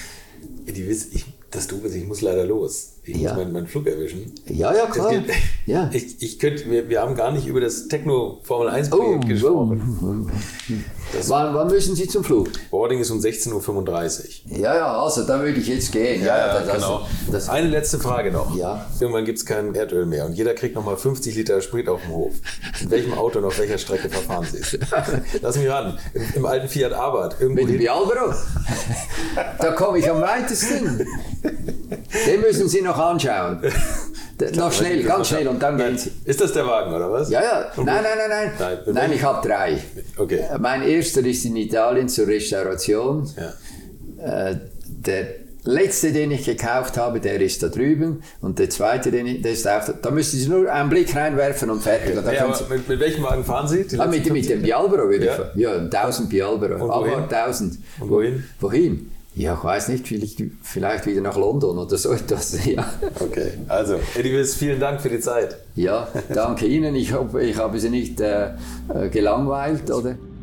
Die wissen, ich, dass du bist, ich muss leider los. Ich ja. muss meinen, meinen Flug erwischen. Ja, ja, klar. Geht, ja. Ich, ich könnte, wir, wir haben gar nicht über das Techno-Formel eins Projekt oh, gesprochen. Oh. Wann, wann müssen Sie zum Flug? Boarding ist um sechzehn Uhr fünfunddreißig. Ja, ja, also da würde ich jetzt gehen. Ja, ja, ja das, genau. Das, Eine letzte Frage noch. Ja. Irgendwann gibt es kein Erdöl mehr und jeder kriegt nochmal fünfzig Liter Sprit auf dem Hof. In welchem Auto und auf welcher Strecke verfahren Sie? Lass mich ran. Im, im alten Fiat Abarth. Mit dem Bialbero? Da komme ich am weitesten. Den müssen Sie noch anschauen. Noch schnell, ganz schnell und dann gehen Sie. Ist das der Wagen oder was? Ja, ja. Nein, nein, nein, nein. Nein, nein ich habe drei. Okay. Mein erster ist in Italien zur Restauration. Ja. Äh, der letzte, den ich gekauft habe, der ist da drüben. Und der zweite, den ich, der ist auch da. Da müssen Sie nur einen Blick reinwerfen und fertig. Okay. Ja, aber mit, mit welchem Wagen fahren Sie? Ah, mit, mit dem Bialbero würde ja. ich fahren. Ja, tausend Bialbero. Aber tausend. Und wohin? Wohin? Ja, ich weiß nicht, vielleicht, vielleicht wieder nach London oder so etwas. Ja. Okay, also Eddie Wiss, vielen Dank für die Zeit. Ja, danke Ihnen. Ich hoffe, ich habe Sie nicht äh, gelangweilt, oder?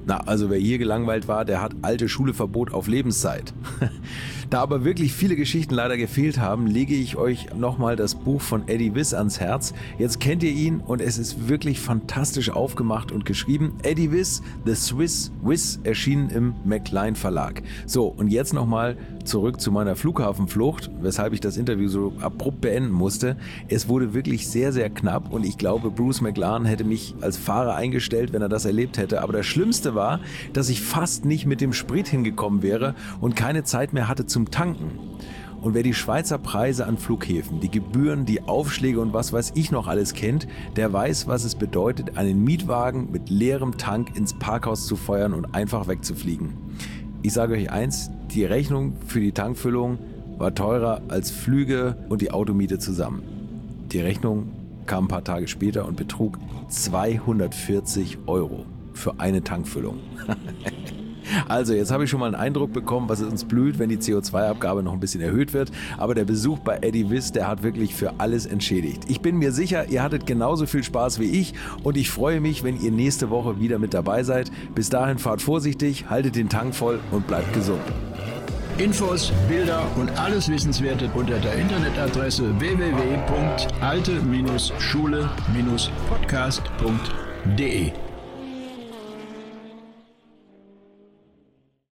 Na, also wer hier gelangweilt war, der hat alte Schuleverbot auf Lebenszeit. Da aber wirklich viele Geschichten leider gefehlt haben, lege ich euch nochmal das Buch von Eddie Wiss ans Herz. Jetzt kennt ihr ihn und es ist wirklich fantastisch aufgemacht und geschrieben. Eddie Wiss, The Swiss Wiss, erschienen im McLean Verlag. So, und jetzt nochmal zurück zu meiner Flughafenflucht, weshalb ich das Interview so abrupt beenden musste. Es wurde wirklich sehr, sehr knapp und ich glaube, Bruce McLaren hätte mich als Fahrer eingestellt, wenn er das erlebt hätte. Aber das Schlimmste war, dass ich fast nicht mit dem Sprit hingekommen wäre und keine Zeit mehr hatte zum Tanken. Und wer die Schweizer Preise an Flughäfen, die Gebühren, die Aufschläge und was weiß ich noch alles kennt, der weiß, was es bedeutet, einen Mietwagen mit leerem Tank ins Parkhaus zu feuern und einfach wegzufliegen. Ich sage euch eins, die Rechnung für die Tankfüllung war teurer als Flüge und die Automiete zusammen. Die Rechnung kam ein paar Tage später und betrug zweihundertvierzig Euro für eine Tankfüllung. Also, jetzt habe ich schon mal einen Eindruck bekommen, was es uns blüht, wenn die C O zwei Abgabe noch ein bisschen erhöht wird. Aber der Besuch bei Eddie Wiss, der hat wirklich für alles entschädigt. Ich bin mir sicher, ihr hattet genauso viel Spaß wie ich und ich freue mich, wenn ihr nächste Woche wieder mit dabei seid. Bis dahin fahrt vorsichtig, haltet den Tank voll und bleibt gesund. Infos, Bilder und alles Wissenswerte unter der Internetadresse w w w punkt alte Schule Podcast punkt de.